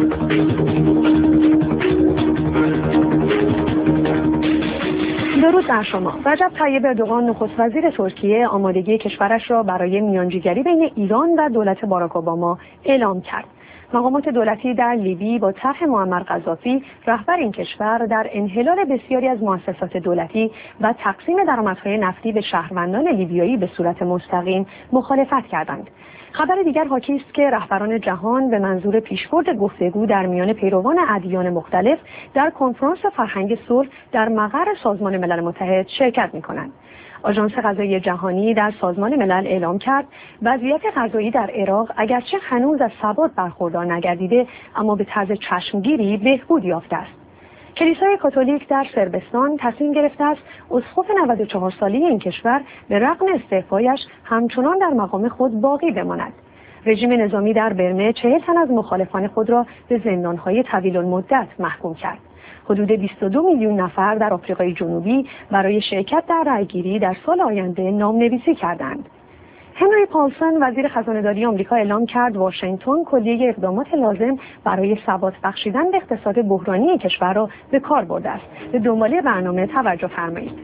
درود بر شما. رجب طیب اردوغان نخست وزیر ترکیه آمادگی کشورش را برای میانجیگری بین ایران و دولت باراک اوباما اعلام کرد. مقامات دولتی در لیبی با طرح معمر قذافی رهبر این کشور در انحلال بسیاری از مؤسسات دولتی و تقسیم درآمدهای نفتی به شهروندان لیبیایی به صورت مستقیم مخالفت کردند. خبر دیگر حاکی است که رهبران جهان به منظور پیشبرد گفتگو در میان پیروان ادیان مختلف در کنفرانس فرهنگ صلح در مقر سازمان ملل متحد شرکت می‌کنند. آژانس غذایی جهانی در سازمان ملل اعلام کرد وضعیت غذایی در عراق اگرچه هنوز از ثبات برخوردار نگردیده اما به طرز چشمگیری بهبود یافته است. کلیسای کاتولیک در صربستان تصمیم گرفته است اسقف نود و چهار ساله این کشور به رغم استعفایش همچنان در مقام خود باقی بماند. رژیم نظامی در برمه چهل تن از مخالفان خود را به زندانهای طویل المدت محکوم کرد. حدود بیست و دو میلیون نفر در آفریقای جنوبی برای شرکت در رأیگیری در سال آینده نامنویسی کردند. هنری پالسون وزیر خزانه‌داری آمریکا اعلام کرد واشنگتن کلیه اقدامات لازم برای ثبات بخشیدن به اقتصاد بحرانی کشور را به کار برده است. به دنباله برنامه توجه فرمایید.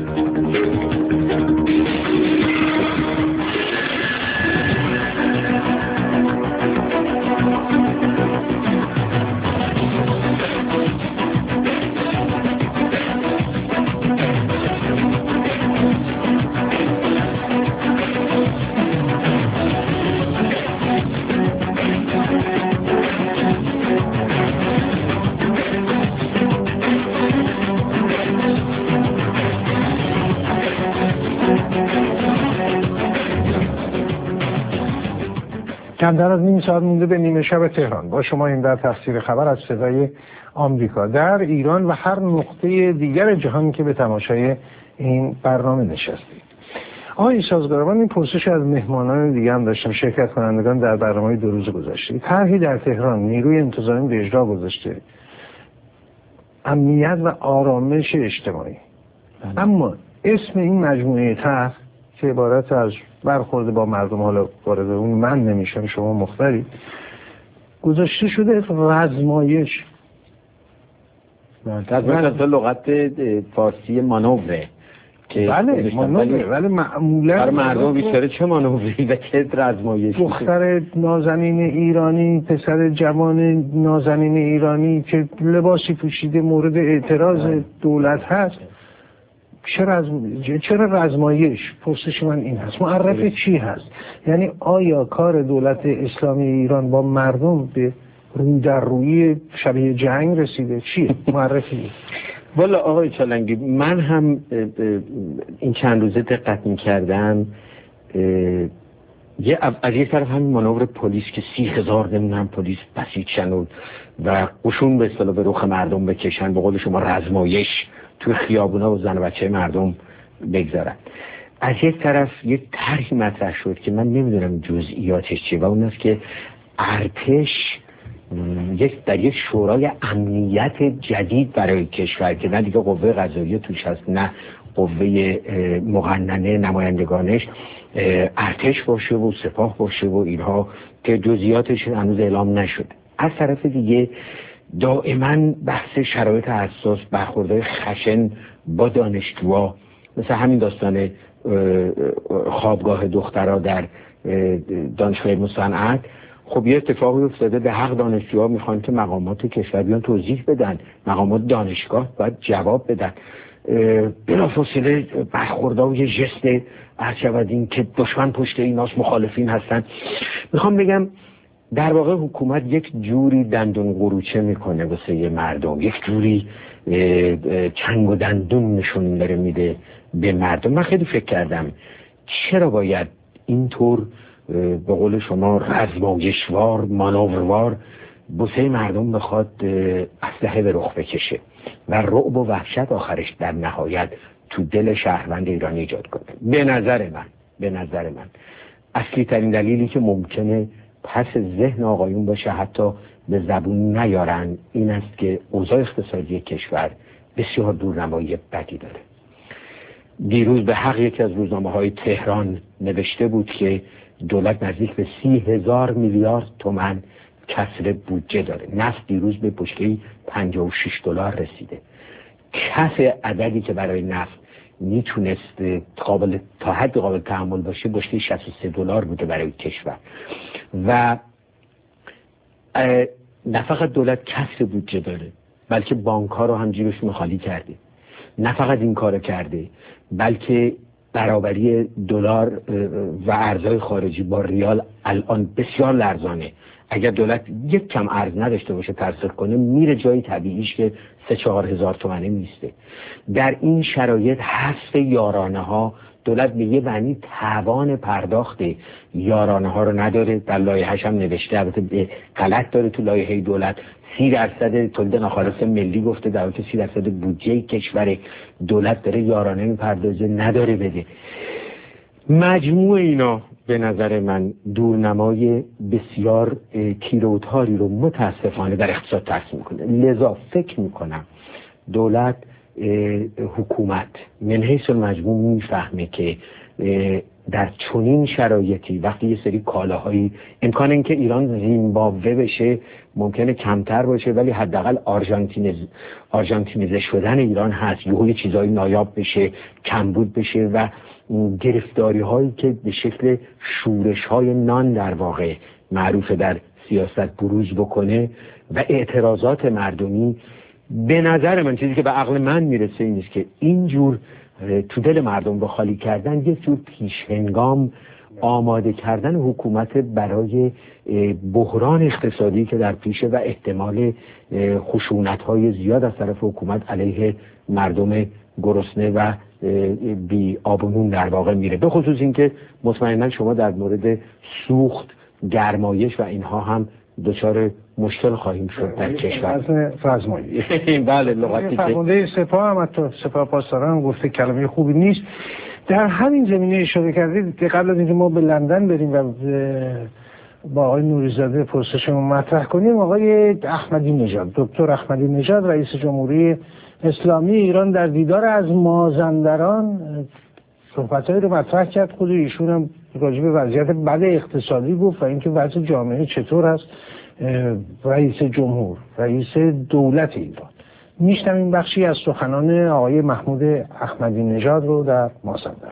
کمتر از نیم ساعت مونده به نیمه شب تهران. با شما این در تفسیر خبر از صدای آمریکا در ایران و هر نقطه دیگر جهان که به تماشای این برنامه نشستید. آقای سازگاران، این پرسش از مهمانان دیگه هم داشتم، شرکت کنندگان در برنامه دو روز گذشته. طرحی در تهران نیروی انتظامی به اجرا گذاشته، امنیت و آرامش اجتماعی. بله. اما اسم این مجموعه طرح که عبارت از برخورد با مردم، حالا وارد اون من نمیشم، شما مختاری، گذاشته شده رزمایش. رزمایش از لغت فارسی مانوره که بله مانوره، ولی معمولا برای مردم بیشتره چه مانوری و چه رزمایشی. دختر نازنین ایرانی، پسر جوان نازنین ایرانی که لباسی پوشیده مورد اعتراض دولت هست، چرا از چرا رزمایش؟ پرسش من این هست، معرف چی هست؟ یعنی آیا کار دولت اسلامی ایران با مردم به رو در روی شبیه جنگ رسیده؟ چیه معرفی؟ والا آقای چالنگی، من هم این چند روزه دقت می‌کردم، یه از یک طرف همین مانور پلیس که سی هزار نمیدونم پلیس بسیج شن و قشون به اصطلاح به رخ مردم بکشن، به قول شما رزمایش توی خیابونا و زن و بچه مردم بگذارن. از یک طرف یک طرحی مطرح شد که من نمیدونم جزئیاتش چیه و اون است که ارتش یک در یک شورای امنیت جدید برای کشور که نه دیگه قوه قضاییه توش هست نه قوه مقننه نمایندگانش، ارتش باشه و سپاه باشه و اینها که جزئیاتش هنوز اعلام نشده. از طرف دیگه دائما بحث شرایط حساس، برخوردهای خشن با دانشجوها، مثل همین داستان خوابگاه دخترها در دانشگاه مصنعت. خب یه اتفاقی افتاده، به حق دانشجوها میخوان که مقامات کشور بیان توضیح بدن، مقامات دانشگاه باید جواب بدن. بلافاصله برخوردها و یه ژست عرض این که دشمن پشت ایناست، مخالفین هستن. میخوام بگم در واقع حکومت یک جوری دندون قروچه میکنه واسه یه مردم، یک جوری چنگ و دندون نشون داره میده به مردم. من خیلی فکر کردم چرا باید اینطور به قول شما رزمایشوار، مانوروار واسه مردم بخواد اسلحه به رخ بکشه و رعب و وحشت آخرش در نهایت تو دل شهروند ایرانی ایجاد کنه. به نظر من به نظر من اصلی ترین دلیلی که ممکنه پس ذهن آقایون باشه، حتی به زبون نیارن، این است که اوضاع اقتصادی کشور بسیار دورنمایی بدی داره. دیروز به حق یکی از روزنامه‌های تهران نوشته بود که دولت نزدیک به سی هزار میلیارد تومان کسر بودجه داره. نفت دیروز به بشکه پنجاه و شش دلار رسیده. کف عددی که برای نفت میتونست قابل تا حد قابل تحمل باشه بشته شصت و سه دلار بوده برای کشور. و نه فقط دولت کسر بودجه داره، بلکه بانک ها رو هم جیبشون خالی کرده. نه فقط این کارو کرده، بلکه برابری دلار و ارزهای خارجی با ریال الان بسیار لرزانه. اگر دولت یک کم ارز نداشته باشه ترسل کنه، میره جای طبیعیش که سه چهار هزار تومنه میسته. در این شرایط حذف یارانه ها، دولت به یه معنی توان پرداخت یارانه ها رو نداره. در لایحه‌اش هم نوشته، البته به غلط داره تو لایحه دولت، سی درصد تولید ناخالص ملی گفته، در حالی که سی درصد بودجه کشور دولت داره یارانه میپردازه، نداره بده. مجموع اینا به نظر من دورنمای بسیار تیر و تاری رو متاسفانه در اقتصاد ترسیم میکنه. لذا فکر میکنم دولت، حکومت من حیث المجموع میفهمه که در چنین شرایطی وقتی یه سری کالاهایی امکان اینکه ایران زیمبابوه بشه ممکنه کمتر باشه، ولی حداقل آرژانتینیز آرژانتینیزه شدن ایران هست، یه چیزای نایاب بشه، کمبود بشه و گرفتاری هایی که به شکل شورش های نان در واقع معروف در سیاست بروز بکنه و اعتراضات مردمی. به نظر من چیزی که به عقل من میرسه این است که اینجور تو دل مردم رو خالی کردن یک جور پیش هنگام آماده کردن حکومت برای بحران اقتصادی که در پیشه و احتمال خشونت های زیاد از طرف حکومت علیه مردم گرسنه و بی آب و نون در واقع میره. به خصوص اینکه مطمئنا شما در مورد سوخت، گرمایش و اینها هم دچار مشکل خواهیم شد در کشور. فرزمایی بله، لغتی که فرمانده سپاه هم حتی سپاه پاسداران هم گفته کلمه خوبی نیست. در همین زمینه اشاره کردید که قبل از اینکه ما به لندن بریم و با آقای نوری‌زاده پرسشمون مطرح کنیم، آقای احمدی نژاد، دکتر احمدی نژاد رئیس جمهوری اسلامی ایران در دیدار از مازندران صحبتایی رو مطرح کرد. خود ایشون هم راجع به وضعیت بد اقتصادی گفت و اینکه وضع جامعه چطور است. رئیس جمهور، رئیس دولت ایران. میشنویم بخشی از سخنان آقای محمود احمدی نژاد رو در مازندران.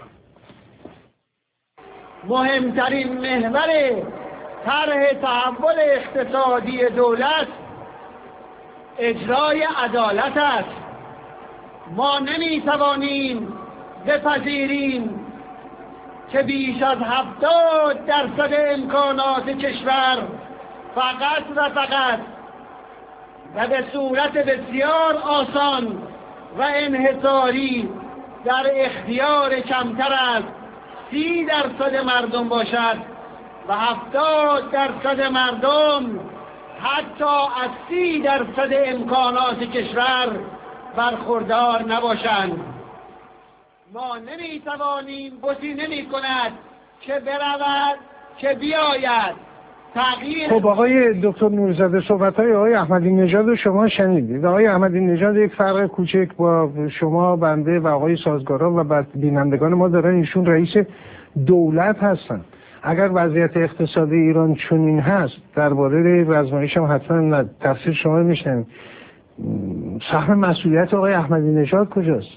مهمترین محور طرح تحول اقتصادی دولت اجرای عدالت است. ما نمیتوانیم بپذیریم که بیش از هفتاد درصد امکانات کشور فقط و فقط و به صورت بسیار آسان و انحصاری در اختیار کمتر از سی درصد مردم باشد و هفتاد درصد مردم حتی از سی درصد امکانات کشور برخوردار نباشند. ما نمیتوانیم بسی نمی کند که برود که بیاید. خب آقای دکتر نوری‌زاده، صحبت‌های آقای احمدی نژاد رو شما شنیدید. آقای احمدی نژاد یک فرق کوچک با شما، بنده و آقای سازگاران و بینندگان ما دارن، ایشون رئیس دولت هستن. اگر وضعیت اقتصادی ایران چنین هست، درباره رزمایش هم حتما تفسیر شما میشنیم، سهم مسئولیت آقای احمدی نژاد کجاست؟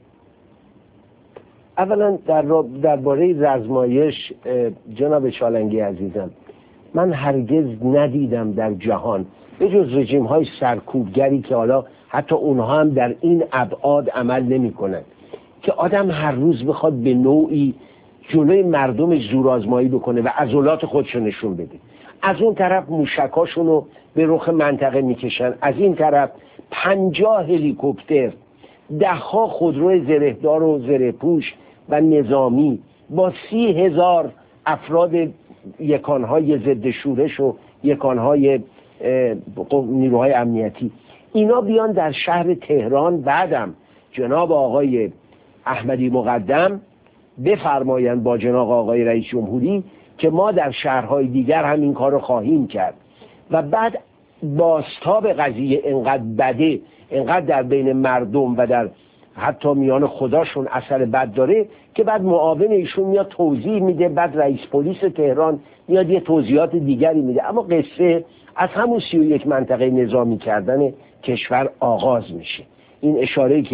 اولا در درباره رزمایش جناب چالنگی عزیزم، من هرگز ندیدم در جهان به جز رژیم های سرکوبگری که حالا حتی اونها هم در این ابعاد عمل نمی کنند که آدم هر روز بخواد به نوعی جلوی مردمش زورآزمایی بکنه و عضلات خودشو نشون بده. از اون طرف موشکاشون رو به رخ منطقه میکشن، از این طرف پنجاه هلیکوپتر، دهها خودرو زرهدار و زرهپوش و نظامی با سی هزار افراد یکانهای ضد شورش و یکانهای نیروهای امنیتی، اینا بیان در شهر تهران. بعدم جناب آقای احمدی مقدم بفرمایند با جناب آقای رئیس جمهوری که ما در شهرهای دیگر هم این کار رو خواهیم کرد و بعد بازتاب قضیه انقدر بده، انقدر در بین مردم و در حتی میان خداشون اثر بد داره که بعد معاون ایشون میاد توضیح میده، بعد رئیس پلیس تهران میاد یه توضیحات دیگری میده. اما قصه از همون سی و یک منطقه نظامی کردن کشور آغاز میشه. این اشاره‌ای که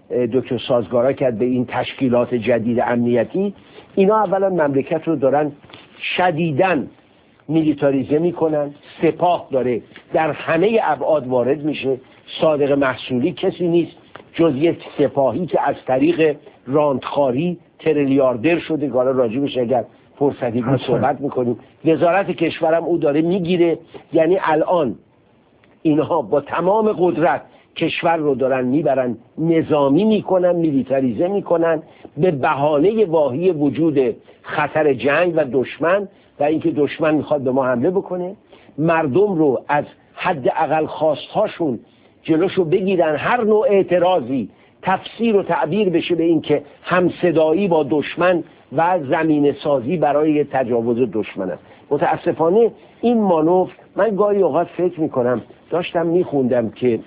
دکتر سازگارا کرد به این تشکیلات جدید امنیتی، اینا اولا مملکت رو دارن شدیداً میلیتاریزه میکنن. سپاه داره در همه ابعاد وارد میشه. صادق محصولی کسی نیست جز یک سپاهی که از طریق راندخاری تریلیاردر شده، حالا راجبش اگر فرصتی بود صحبت میکنیم. وزارت کشورم او داره میگیره. یعنی الان اینها با تمام قدرت کشور رو دارن میبرن، نظامی میکنن، میلیتاریزه میکنن به بهانه واهی وجود خطر جنگ و دشمن و اینکه دشمن میخواد به ما حمله بکنه. مردم رو از حد اقل خواستهاشون جلوشو بگیرن، هر نوع اعتراضی تفسیر و تعبیر بشه به اینکه همصدایی با دشمن و زمین سازی برای تجاوز دشمن است. متاسفانه این مانور، من گاهی اوقات فکر میکنم، داشتم میخوندم که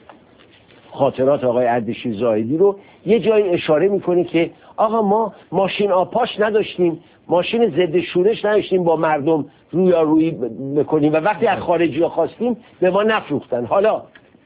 خاطرات آقای اردشیر زاهدی رو، یه جایی اشاره میکنه که آقا ما ماشین آپاش نداشتیم، ماشین ضد شورش نداشتیم با مردم رویارویی بکنیم و وقتی از خارجی ها خواستیم به ما نفروختن. حالا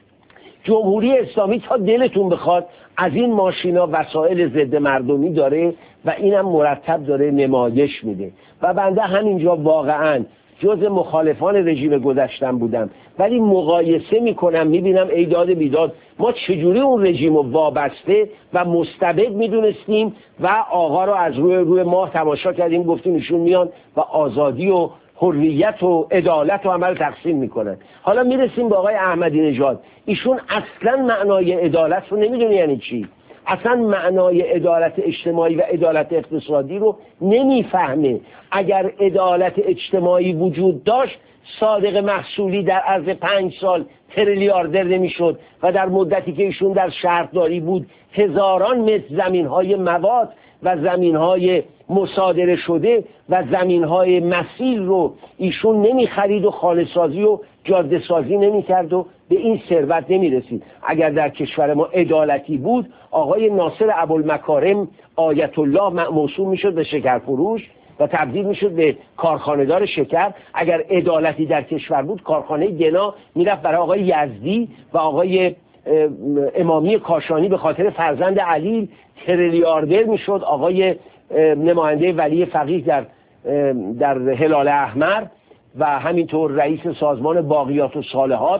جمهوری اسلامی تا دلتون بخواد از این ماشینا وسایل ضد مردمی داره و اینم مرتب داره نمایش میده و بنده همینجا واقعا جز مخالفان رژیم گذشتم بودم، ولی مقایسه میکنم میبینم ای داد بیداد ما چجوری اون رژیم رو وابسته و مستبد میدونستیم و آقا رو از روی روی ماه تماشا کردیم، گفتیم ایشون میان و آزادی و حریت و عدالت و عمل تقسیم میکنن. حالا میرسیم به آقای احمدی نژاد، ایشون اصلا معنای عدالت رو نمیدونه یعنی چی، اصلا معنای عدالت اجتماعی و عدالت اقتصادی رو نمیفهمه. اگر عدالت اجتماعی وجود داشت صادق محصولی در عرض پنج سال تریلیاردر نمیشد و در مدتی که ایشون در شهرداری بود هزاران متر زمینهای مواد و زمینهای مصادره شده و زمینهای مسیل رو ایشون نمیخرید و خانه سازی و جاده سازی نمیکرد و به این ثروت نمیرسید. اگر در کشور ما عدالتی بود آقای ناصر ابوالمکارم آیت الله موسوم میشد به شکرفروش و تبدیل میشد به کارخانه‌دار شکر. اگر عدالتی در کشور بود کارخانه گنا میرفت برای آقای یزدی و آقای امامی کاشانی به خاطر فرزند علی تریلیاردر میشد. آقای نماینده ولی فقیه در در هلال احمر و همینطور رئیس سازمان باقیات و صالحات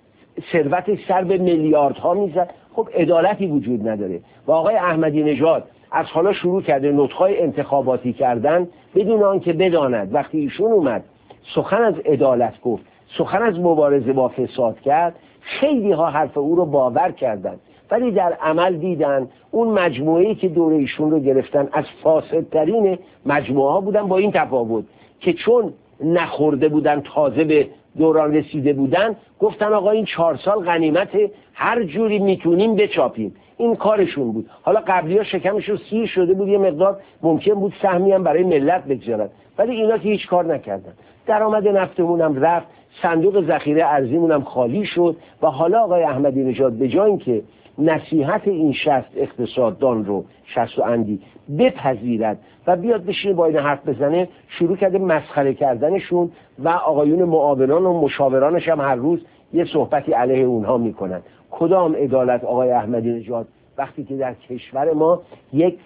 ثروتش سر به میلیاردها میزد. خب عدالتی وجود نداره و آقای احمدی نژاد از حالا شروع کرده نطق‌های انتخاباتی کردن بدون آنکه بداند وقتی ایشون اومد سخن از عدالت گفت، سخن از مبارزه با فساد کرد، خیلی ها حرف او رو باور کردند ولی در عمل دیدن اون مجموعه‌ای که دور ایشون رو گرفتن از فاسدترین مجموعه ها بودن، با این تفاوت که چون نخورده بودن تازه به دوران رسیده بودن گفتن آقا این چهار سال غنیمت، هر جوری میتونیم بچاپیم. این کارشون بود. حالا قبلی ها شکمشون سیر شده بود، یه مقدار ممکن بود سهمی هم برای ملت بگذارن، ولی اینا که هیچ کار نکردن. درآمد نفتمون هم رفت، صندوق ذخیره ارزیمون هم خالی شد و حالا آقای احمدی نژاد به جای اینکه نصیحت این شصت اقتصاددان رو شصت و اندی بپذیرد و بیاد بشینه با این حرف بزنه، شروع کرده مسخره کردنشون و آقایون معاونان و مشاورانش هم هر روز یه صحبتی علیه اونها میکنن. کدام عدالت آقای احمدی نژاد وقتی که در کشور ما یک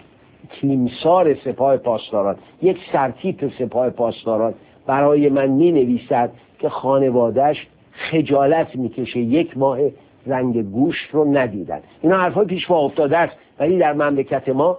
تیمسار سپاه پاسداران، یک سرتیپ سپاه پاسداران برای من می نویسد که خانوادهش خجالت میکشه یک ماه رنگ گوشت رو ندیدن. اینا حرفای پیش پا افتاده است ولی در مملکت ما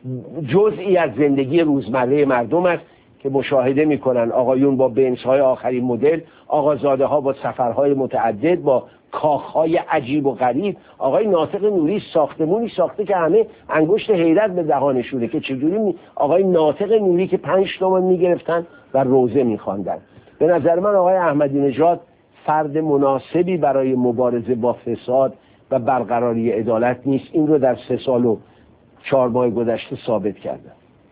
جزئی از زندگی روزمره مردم است که مشاهده میکنن آقایون با بنزهای آخرین مدل، آقازاده ها با سفرهای متعدد، با کاخهای عجیب و غریب. آقای ناطق نوری ساختمونی ساخته که همه انگشت حیرت به دهانشونه که چجوری می... آقای ناطق نوری که پنج تومن میگرفتن و روزه میخواندن. به نظر من آقای احمدی نژاد فرد مناسبی برای مبارزه با فساد و برقراری عدالت نیست. این رو در سه سال و چهار ماه گذشته ثابت کردن.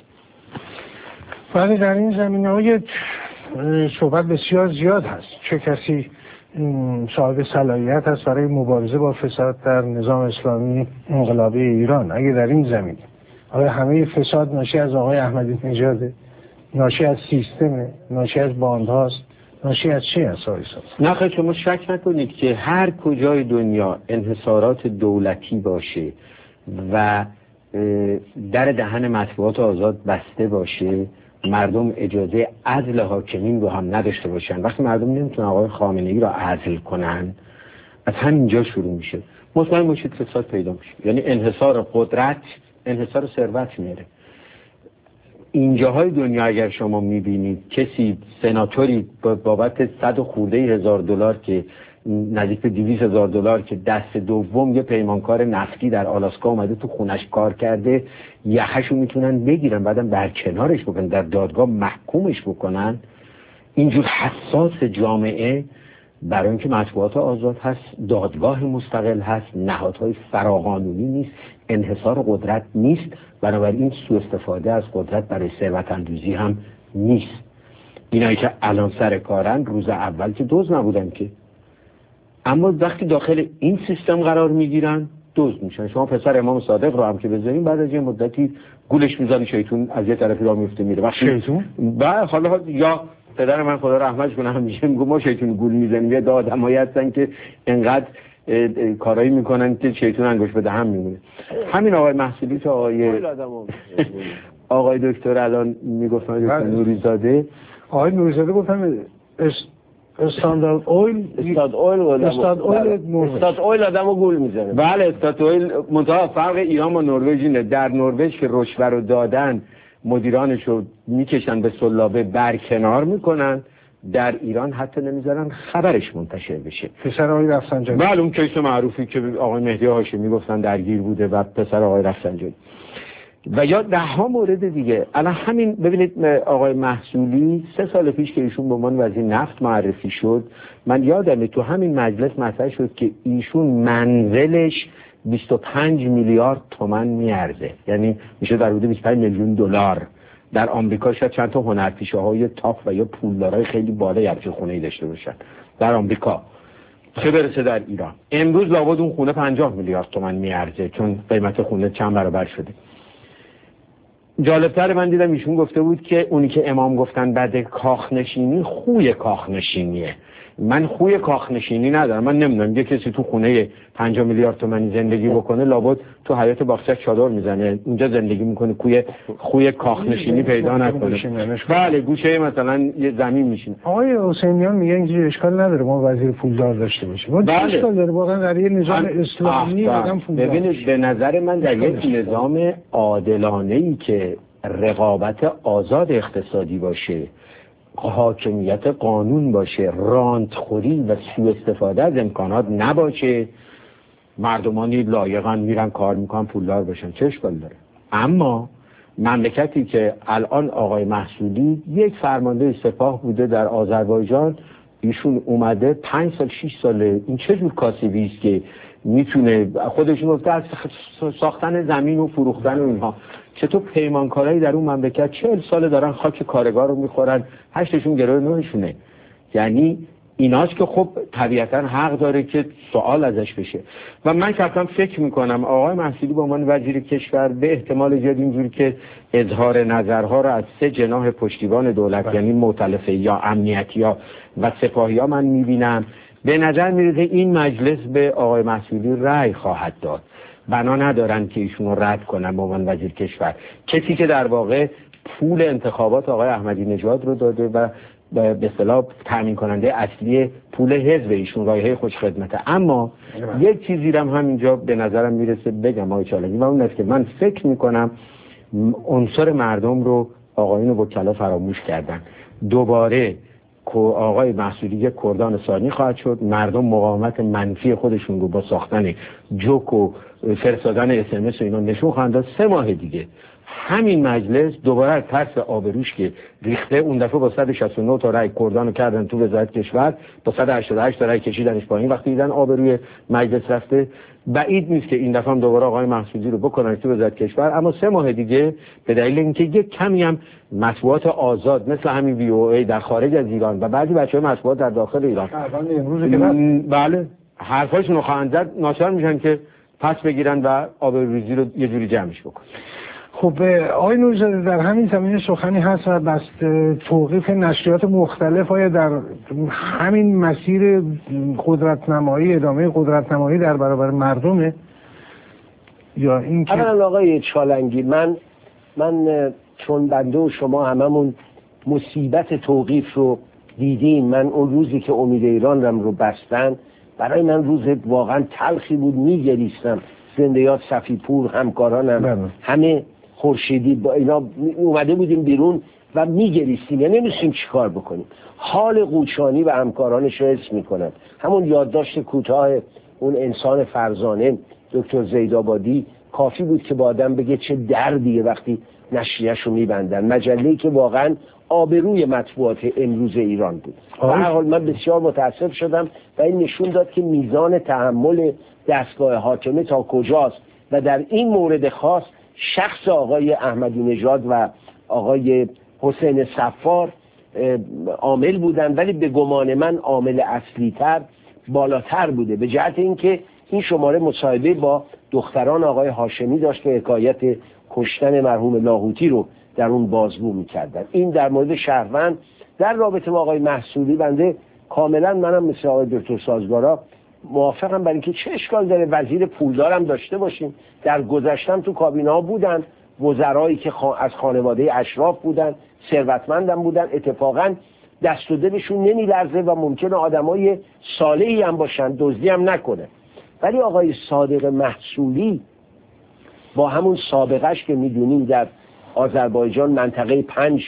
ولی در این زمینه‌های صحبت بسیار زیاد هست. چه کسی صاحب صلاحیت هست برای مبارزه با فساد در نظام اسلامی انقلابی ایران؟ اگه در این زمینه آیا همه فساد ناشی از آقای احمدی نژاده؟ ناشی از سیستمه؟ ناشی از باندهاست؟ ناشی از چی هست آقای صاحب؟ نه خیلی شما شک نکنید که هر کجای دنیا انحصارات دولتی باشه و در دهن مطبوعات آزاد بسته باشه، مردم اجازه عزل حاکمین رو هم نداشته باشن. وقتی مردم نمیتونن آقای خامنه‌ای رو عزل کنن، از همینجا شروع میشه. مطمئن باشید فساد پیدا میشه، یعنی انحصار قدرت، انحصار ثروت میاره. اینجاهای دنیا اگر شما میبینید کسی سناتوری بابت صد خورده هزار دلار که نزدیک به دویست هزار دلار که دست دوم یه پیمانکار نفتی در آلاسکا اومده تو خونش کار کرده، یخشو میتونن بگیرن بعدم برکنارش بکنن، در دادگاه محکومش بکنن. اینجور حساس جامعه برای اینکه مطبوعات آزاد هست، دادگاه مستقل هست، نهادهای فراقانونی نیست، انحصار قدرت نیست، بنابراین سوء استفاده از قدرت برای ثروت اندوزی هم نیست. اینایی که الان سر کارن روز اول که دزد نبودن که، اما وقتی داخل این سیستم قرار میگیرن دزد میشن. شما پسر امام صادق رو هم که بذارین بعد از یه مدتی گولش میزنی شیطون از یه طرفی راه میفته میره. وقتی شیطون بعد حالا یا پدر من خدا رحمتش کنه همیشه میگه ما شیطون گول میزنیم، یا آدمایی هستن که انقدر کارایی میکنن که شیطون انگوش به دهن میمونه. همین آقای محصولی تا آقای آقای دکتر الان میگفتن دکتر نوریزاده آقای نوریزاده گفتن استاندارد اویل استاد اویل استاد اویل استاد اویل آدمو گول میزنه. بله استاد اویل. منتها فرق ایران با نروژ اینه، در نروژ که رشوه رو دادن مدیرانشو میکشن به سلابه برکنار میکنن، در ایران حتی نمیذارن خبرش منتشر بشه. پسر آقای رفسنجانی، بله اون کیس معروفی که آقای مهدی هاشمی گفتن درگیر بوده و پسر آقای رفسنجانی و یا ده ها مورد دیگه. الان همین ببینید آقای محصولی سه سال پیش که ایشون به عنوان وزیر نفت معرفی شد، من یادمه تو همین مجلس مطرح شد که ایشون منزلش بیست و پنج میلیارد تومان میارزه، یعنی میشه در حدود بیست و پنج میلیون دلار. در آمریکا شاید چند تا هنرپیشه های تاپ و یا پولدارای خیلی بالایی همچین خونه‌ای داشته باشن در آمریکا، چه برسه در ایران. امروز لابد اون خونه پنجاه میلیارد تومان میارزه چون قیمت خونه چند برابر شده. جالبتر من دیدم ایشون گفته بود که اونی که امام گفتن بعد کاخنشینی خوی کاخنشینیه. من خوی کاخنشینی ندارم. من نمیدونم یه کسی تو خونه پنجاه میلیارد تومانی زندگی بکنه لابد تو حیات باغچه چادر میزنه اونجا زندگی میکنه، خوی خوی کاخنشینی پیدا نکنه. بله گوشه مثلا یه زمین میشین. آقای حسینیان میگن اینجوری اشکال نداره ما وزیر پولدار داشته باشیم. بله. اشکال داره واقعا در یه نظام اسلامی آدم پولدار. ببینید به نظر من در یک نظام عادلانه‌ای که رقابت آزاد اقتصادی باشه، حاکمیت قانون باشه، رانتخوری و سوء استفاده از امکانات نباشه، مردمانی لایقاً میرن کار میکنن پولدار بشن، چه اشکال داره؟ اما مملکتی که الان آقای محصولی یک فرمانده سپاه بوده در آذربایجان، ایشون اومده پنج سال شش ساله، این چه جور کاسبی است که میتونه خودشون گفته از ساختن زمین و فروختن و اینها، چطور پیمانکارایی در اون مملکت چهل ساله دارن خاک کارگار رو میخورن، هشتشون گروه نوشونه. یعنی ایناست که خب طبیعتا حق داره که سوال ازش بشه. و من کفتم فکر میکنم آقای محصولی به عنوان وزیر کشور به احتمال زیاد اینجوری که اظهار نظرها رو از سه جناح پشتیبان دولت یعنی مؤتلفه یا امنیتی ها و سپاهی ها من میبینم، به نظر میرسه این مجلس به آقای محصولی رأی خواهد داد. بنا ندارن که ایشون رو رد کنن به عنوان وزیر کشور. کسی که در واقع پول انتخابات آقای احمدی نژاد رو داده و به اصطلاح تامین کننده اصلی پول حزب ایشون رایحه خوش خدمته. اما یک چیزی هم همینجا به نظرم میرسه بگم آقای چالنی و اون است که من فکر میکنم عنصر مردم رو آقایون وکلا فراموش کردن. دوباره آقای محصولی یک کردان ثانی خواهد شد، مردم مقاومت منفی خودشون رو با ساختن جوک و فرستادن اس ام اس و اینا نشون خواهند داد. سه ماه دیگه همین مجلس دوباره از ترس آبروش که ریخته اون دفعه با صد و شصت و نه تا رای کردان رو کردن تو وزارت کشور، با صد و هشتاد و هشت تا رای کشیدنش پایین وقتی دیدن آبروی مجلس رفته. بعید نیست که این دفعه هم دوباره آقای محصولی رو بکنن تو وزارت کشور. اما سه ماه دیگه به دلیل اینکه یک کمی هم مطبوعات آزاد مثل همین وی او ای در خارج از ایران و بعضی بچه‌های مطبوعات در داخل ایران بله حرفاشون رو خواهند زد، ناچار میشن که پس بگیرن و آبروریزی رو یه جوری جمعش بکنن. خب آقای نوریزاده در همین زمینه سخنی هست و بس توقیف نشریات مختلف های در همین مسیر قدرت نمایی ادامه قدرت نمایی در برابر مردمه؟ یا این که اولا آقای چالنگی، من من چون بنده و شما هممون مصیبت توقیف رو دیدیم، من اون روزی که امید ایران رم رو بستن برای من روز واقعا تلخی بود، میگریستم. زنده یاد صفیپور، همکارانم بله. همه، خورشیدی، با اینا اومده بودیم بیرون و میگریستیم، یعنی نمی‌دونستیم چی کار بکنیم. حال قوچانی و همکارانش رو حس میکنم. همون یادداشت کوتاه اون انسان فرزانه دکتر زیدآبادی کافی بود که با آدم بگه چه دردیه وقتی نشریه‌اش رو میبندن. مجله‌ای که واقعا آبروی مطبوعات امروز ایران بود. به هر حال من بسیار متاسف شدم و این نشون داد که میزان تحمل دستگاه حاکمه تا کجاست و در این مورد خاص شخص آقای احمدی نژاد و آقای حسین صفار عامل بودن، ولی به گمان من عامل اصلی تر بالاتر بوده، به جهت اینکه این شماره مصاحبه با دختران آقای هاشمی داشت که حکایت کشتن مرحوم لاهوتی رو در اون بازگو میکردن. این در مورد شهروند. در رابطه با آقای محصولی بنده کاملا منم مثل آقای دکتر سازگارا موافقم، برای اینکه چه اشکال داره وزیر پولدارم داشته باشیم. در گذشتم تو کابینه ها بودن وزرایی که خوا... از خانواده اشراف بودن، ثروتمندم بودن، اتفاقا دست و دلشون نمیلرزه و ممکنه آدمای صالحی هم باشن، دزدی هم نکنه. ولی آقای صادق محصولی با همون سابقش که میدونیم در آذربایجان منطقه پنج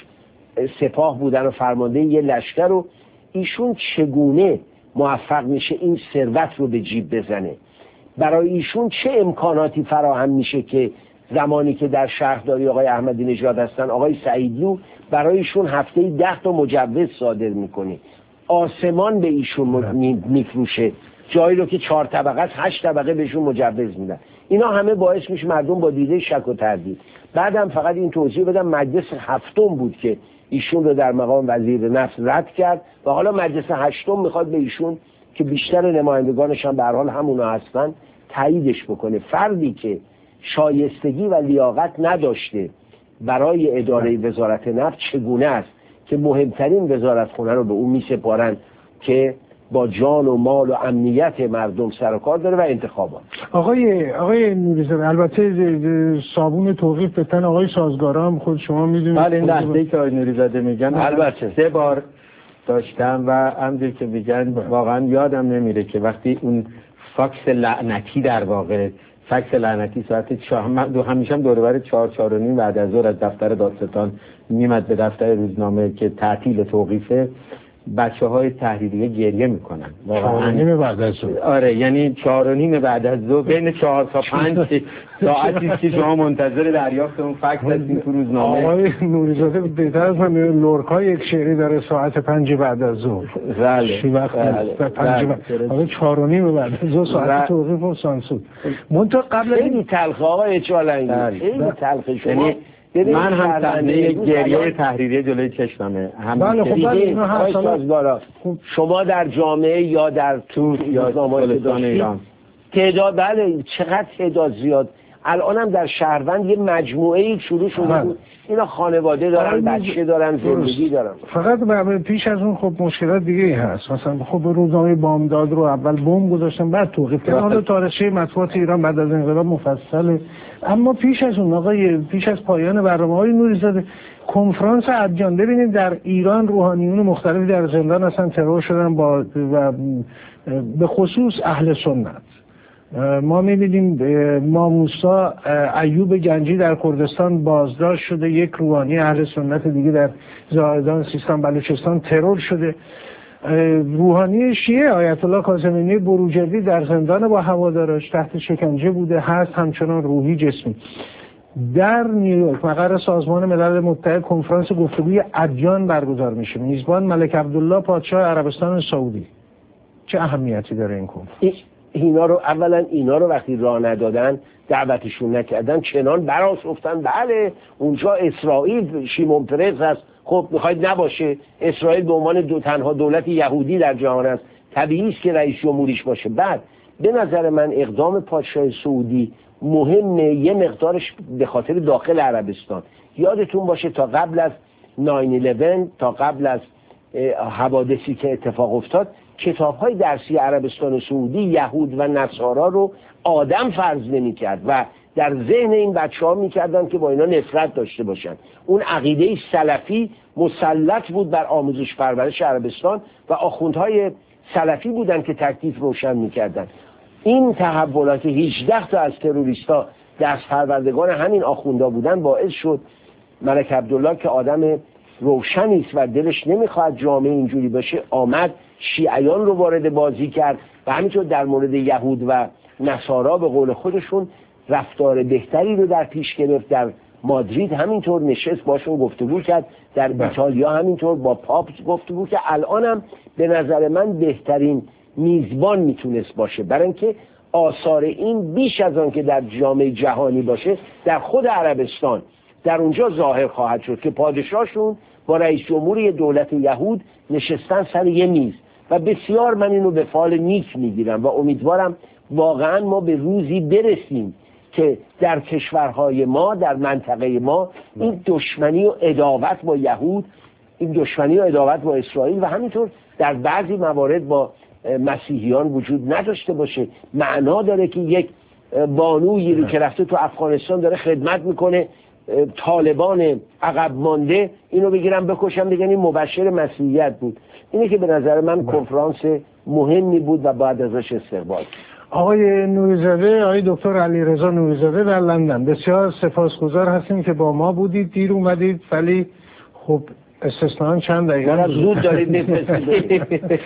سپاه بودن و فرمانده یه لشکر، رو ایشون چگونه موفق میشه این ثروت رو به جیب بزنه؟ برای ایشون چه امکاناتی فراهم میشه که زمانی که در شهرداری آقای احمدی نژاد هستن، آقای سعیدلو برای ایشون هفته ده تا مجوز صادر میکنه، آسمان به ایشون میفروشه، جایی رو که چهار طبقه است هشت طبقه بهشون مجوز میدن. اینا همه باعث میشه مردم با دیده شک و تردید. بعدم فقط این توضیح بدم مجلس هفتم بود که ایشون رو در مقام وزیر نفت رد کرد و حالا مجلس هشتم میخواد به ایشون که بیشتر نمایندگانش هم به هر حال همونا هستن تاییدش بکنه. فردی که شایستگی و لیاقت نداشته برای اداره وزارت نفت چگونه است که مهمترین وزارتخونه رو به اون میسپارن که با جان و مال و امنیت مردم سر و کار داره و انتخابات. آقای آقای نوری‌زاده، البته صابون توقیف به تن آقای سازگارا هم خود شما میدونید. بله، این لحظه‌ای که آقای نوری‌زاده میگن البته سه بار داشتم و همونجوری که میگن واقعا یادم نمیره که وقتی اون فاکس لعنتی، در واقع فاکس لعنتی ساعت چهار، دو همیشه هم دور و بر چهار چهار و نیم بعد از ظهر از دفتر دادستان میمد به دفتر روزنامه که تعطیل توقیفه، بچه های تحریریه گریه میکنن واقعا. نیم بعد از ظهر. آره، یعنی چهار و نیم بعد از ظهر، بین چهار تا پنج ساعتی که شما منتظر دریافت اون فکس هستین تو روزنامه. آقای نوری‌زاده بهتر از من لورکا یک شعری داره ساعت پنج بعد از ظهر. بله. چی وقت پنج بعد. آقا چهار و نیم بعد از ظهر ساعت توقیف و سانسور. منتها قبل خیلی تلخ آقای چالنگی، خیلی تلخ. شما من هم صحنه گریه تحریریه جلوی چشممه. بله خب بله اینا هست. شما در جامعه یا در تو یا بلستان ایران تعداد، بله چقدر تعداد زیاد. الان هم در شهروند یه مجموعه ای شروع شده بود، اینا خانواده دارن، بچه دارن، زندگی دارن. فقط پیش از اون خب مشکلات دیگه ای هست. مثلا خب روزنامه بامداد رو اول بم گذاشتن بعد توقیف کردن. حالا تاریخچه مطبوعات ایران بعد از انقلاب مفصله. اما پیش از اون آقای پیش از پایان برنامه‌های نوری‌زاده کنفرانس ادیان، ببینید در ایران روحانیون مختلفی در زندان هستن، ترور شدن با و به خصوص اهل سنت. ما می‌بینیم ما موسی ایوب گنجی در کردستان بازداشت شده، یک روحانی اهل سنت دیگه در زاهدان سیستان بلوچستان ترور شده. روحانی شیعه آیت الله کاظمی بروجردی در زندان با هوادارش تحت شکنجه بوده، هست همچنان روحی جسمی. در نیویورک مقر سازمان ملل متحد کنفرانس گفتگوی ادیان برگزار میشه، میزبان ملک عبدالله پادشاه عربستان سعودی. چه اهمیتی داره این کنفرانس؟ اینا رو اولا اینا رو وقتی راه ندادن، دعوتشون نکردن، چنان برآشفتن بله اونجا اسرائیل شیمون پرس هست، خب میخواید نباشه، اسرائیل به عنوان دو تنها دولت یهودی در جهان است، طبیعی است که رئیس جمهوریش باشه. بعد به نظر من اقدام پادشاه سعودی مهمه، یه مقدارش به خاطر داخل عربستان. یادتون باشه تا قبل از ناین الیون، تا قبل از حوادثی که اتفاق افتاد، کتاب‌های درسی عربستان سعودی یهود و نصارا رو آدم فرض نمی‌کرد و در ذهن این بچه‌ها می‌کردن که با اینا نفرت داشته باشن. اون عقیده سلفی مسلط بود بر آموزش پرورش عربستان و آخوندهای سلفی بودن که تکلیف روشن می‌کردن. این تحولات هجده تا از تروریستا دست پروردگان همین آخوندا بودن باعث شد ملک عبدالله که آدم روشنی است و دلش نمیخواد جامعه اینجوری باشه، آمد شیعیان رو وارد بازی کرد و همینطور در مورد یهود و نصارا به قول خودشون رفتار بهتری رو در پیش گرفت. در مادرید همینطور نشست باشون گفتگو کرد، در ایتالیا همینطور با پاپ گفتگو کرد. الانم به نظر من بهترین میزبان میتونست باشه، برای اینکه آثار این بیش از آن که در جامعه جهانی باشه در خود عربستان در اونجا ظاهر خواهد شد که پادشاهشون با رئیس جمهوری دولت یهود نشستن سر یه میز و بسیار من اینو به فال نیک میگیرم و امیدوارم واقعا ما به روزی برسیم که در کشورهای ما، در منطقه ما، این دشمنی و عداوت با یهود، این دشمنی و عداوت با اسرائیل و همینطور در بعضی موارد با مسیحیان وجود نداشته باشه. معنا داره که یک بانویی رو که رفته تو افغانستان داره خدمت میکنه، طالبان عقب مانده اینو بگیرن بکشن بگن این مبشر مسیحیت بود. اینه که به نظر من کنفرانس مهمی بود و باید ازش استقبال. آقای نوری‌زاده، آقای دکتر علیرضا نوری‌زاده در لندن، بسیار سپاسگزار هستیم که با ما بودید، دیر اومدید ولی خب استثناً چند دقیقه زود دارید میفرستید.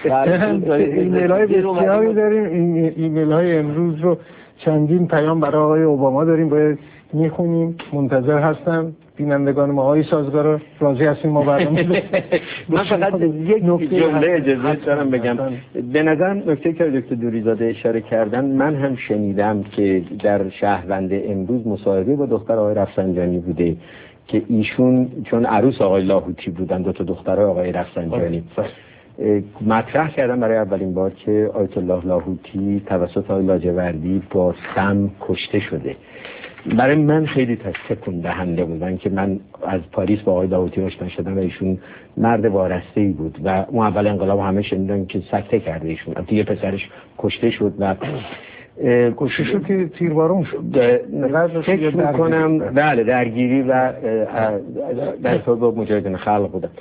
ایمیل های بسیاری داریم، این ایمیل های امروز رو چندین پیام برای آقای اوباما داریم باید میخونیم، منتظر هستم بینندگان ما. آقای سازگارا راضی هستیم ما برنامه من فقط یک جمله اجازه دارم بگم. به نظرم نکته که دکتر نوری‌زاده اشاره کردن من هم شنیدم که در شهروند امروز مصاحبه با دختر آقای رفسنجانی بوده که ایشون چون عروس آقای لاهوتی بودن، دو تا دختر آقای رفسنجانی، مطرح کردن برای اولین بار که آیت الله لاهوتی توسط آقای لاجوردی با سم کشته شده. برای من خیلی تکون دهنده بودن که من از پاریس با آقای لاهوتی آشنا شدم و ایشون مرد وارسته‌ای بود و اون اول انقلاب همه شنیدن که سکته کرده ایشون، دیگه پسرش کشته شد و کشته شد که تیربارون شد. فکر میکنم بله درگیری و در طور با مجاهدین خلق بودن.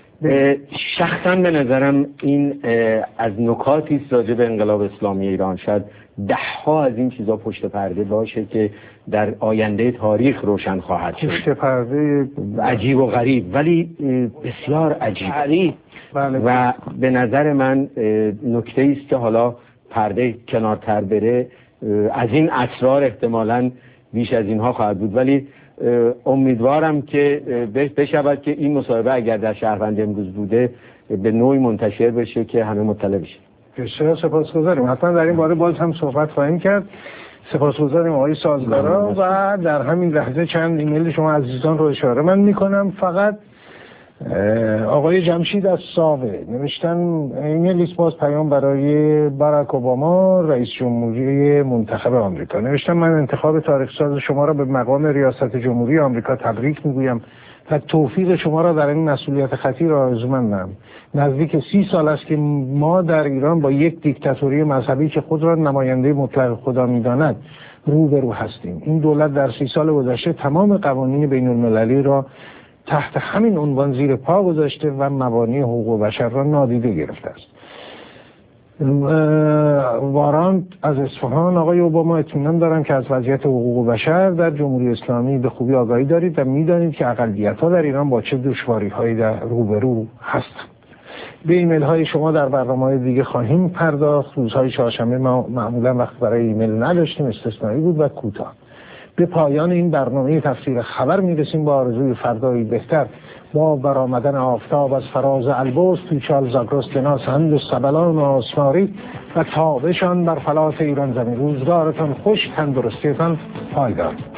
شخصا به نظرم این از نکاتی است راجع به انقلاب اسلامی ایران، شاید ده ها از این چیزا پشت پرده باشه که در آینده تاریخ روشن خواهد شد. پشت پرده عجیب و غریب ولی بسیار عجیب و به نظر من نکته است که حالا پرده کنارتر بره از این اسرار احتمالاً بیش از اینها خواهد بود، ولی امیدوارم که بشود که این مصاحبه اگر در شهروند امروز بوده به نوعی منتشر بشه که همه مطلع بشه. بسیار سپاسگزاریم. حتما در این باره باز هم صحبت خواهیم کرد. سپاسگزاریم آقای سازگارا و در همین لحظه چند ایمیل شما عزیزان رو اشاره من میکنم. فقط آقای جمشید از ساوه نوشتن ایمیل باز پیام برای باراک اوباما رئیس جمهوری منتخب آمریکا. نوشتن من انتخاب تاریخ ساز شما را به مقام ریاست جمهوری آمریکا تبریک میگویم و توفیق شما را در این مسئولیت خطیر آرزومندم. نزدیک سی سال است که ما در ایران با یک دیکتاتوری مذهبی که خود را نماینده مطلق خدا می‌داند روبرو هستیم. این دولت در سی سال گذشته تمام قوانین بین المللی را تحت همین عنوان زیر پا گذاشته و مبانی حقوق بشر را نادیده گرفته است. واراند از اصفهان: آقای اوباما اطمینان دارم که از وضعیت حقوق بشر در جمهوری اسلامی به خوبی آگاهی دارید و میدانید که اقلیت‌ها در ایران با چه دشواری‌هایی در روبرو هستند. به ایمیل های شما در برنامه‌های دیگه خواهیم پرداخت. روزهای چهارشنبه ما معمولا وقت برای ایمیل نداشتیم، استثنایی بود و کوتاه. به پایان این برنامه تفسیر خبر میرسیم با آرزوی فردایی بهتر، با برآمدن آفتاب از فراز البرز توچال زاگرس کناس هند و سبلان و آسماری و تابشان بر فلات ایران زمین. روزگارتان خوش، تندرستیتان پایدار.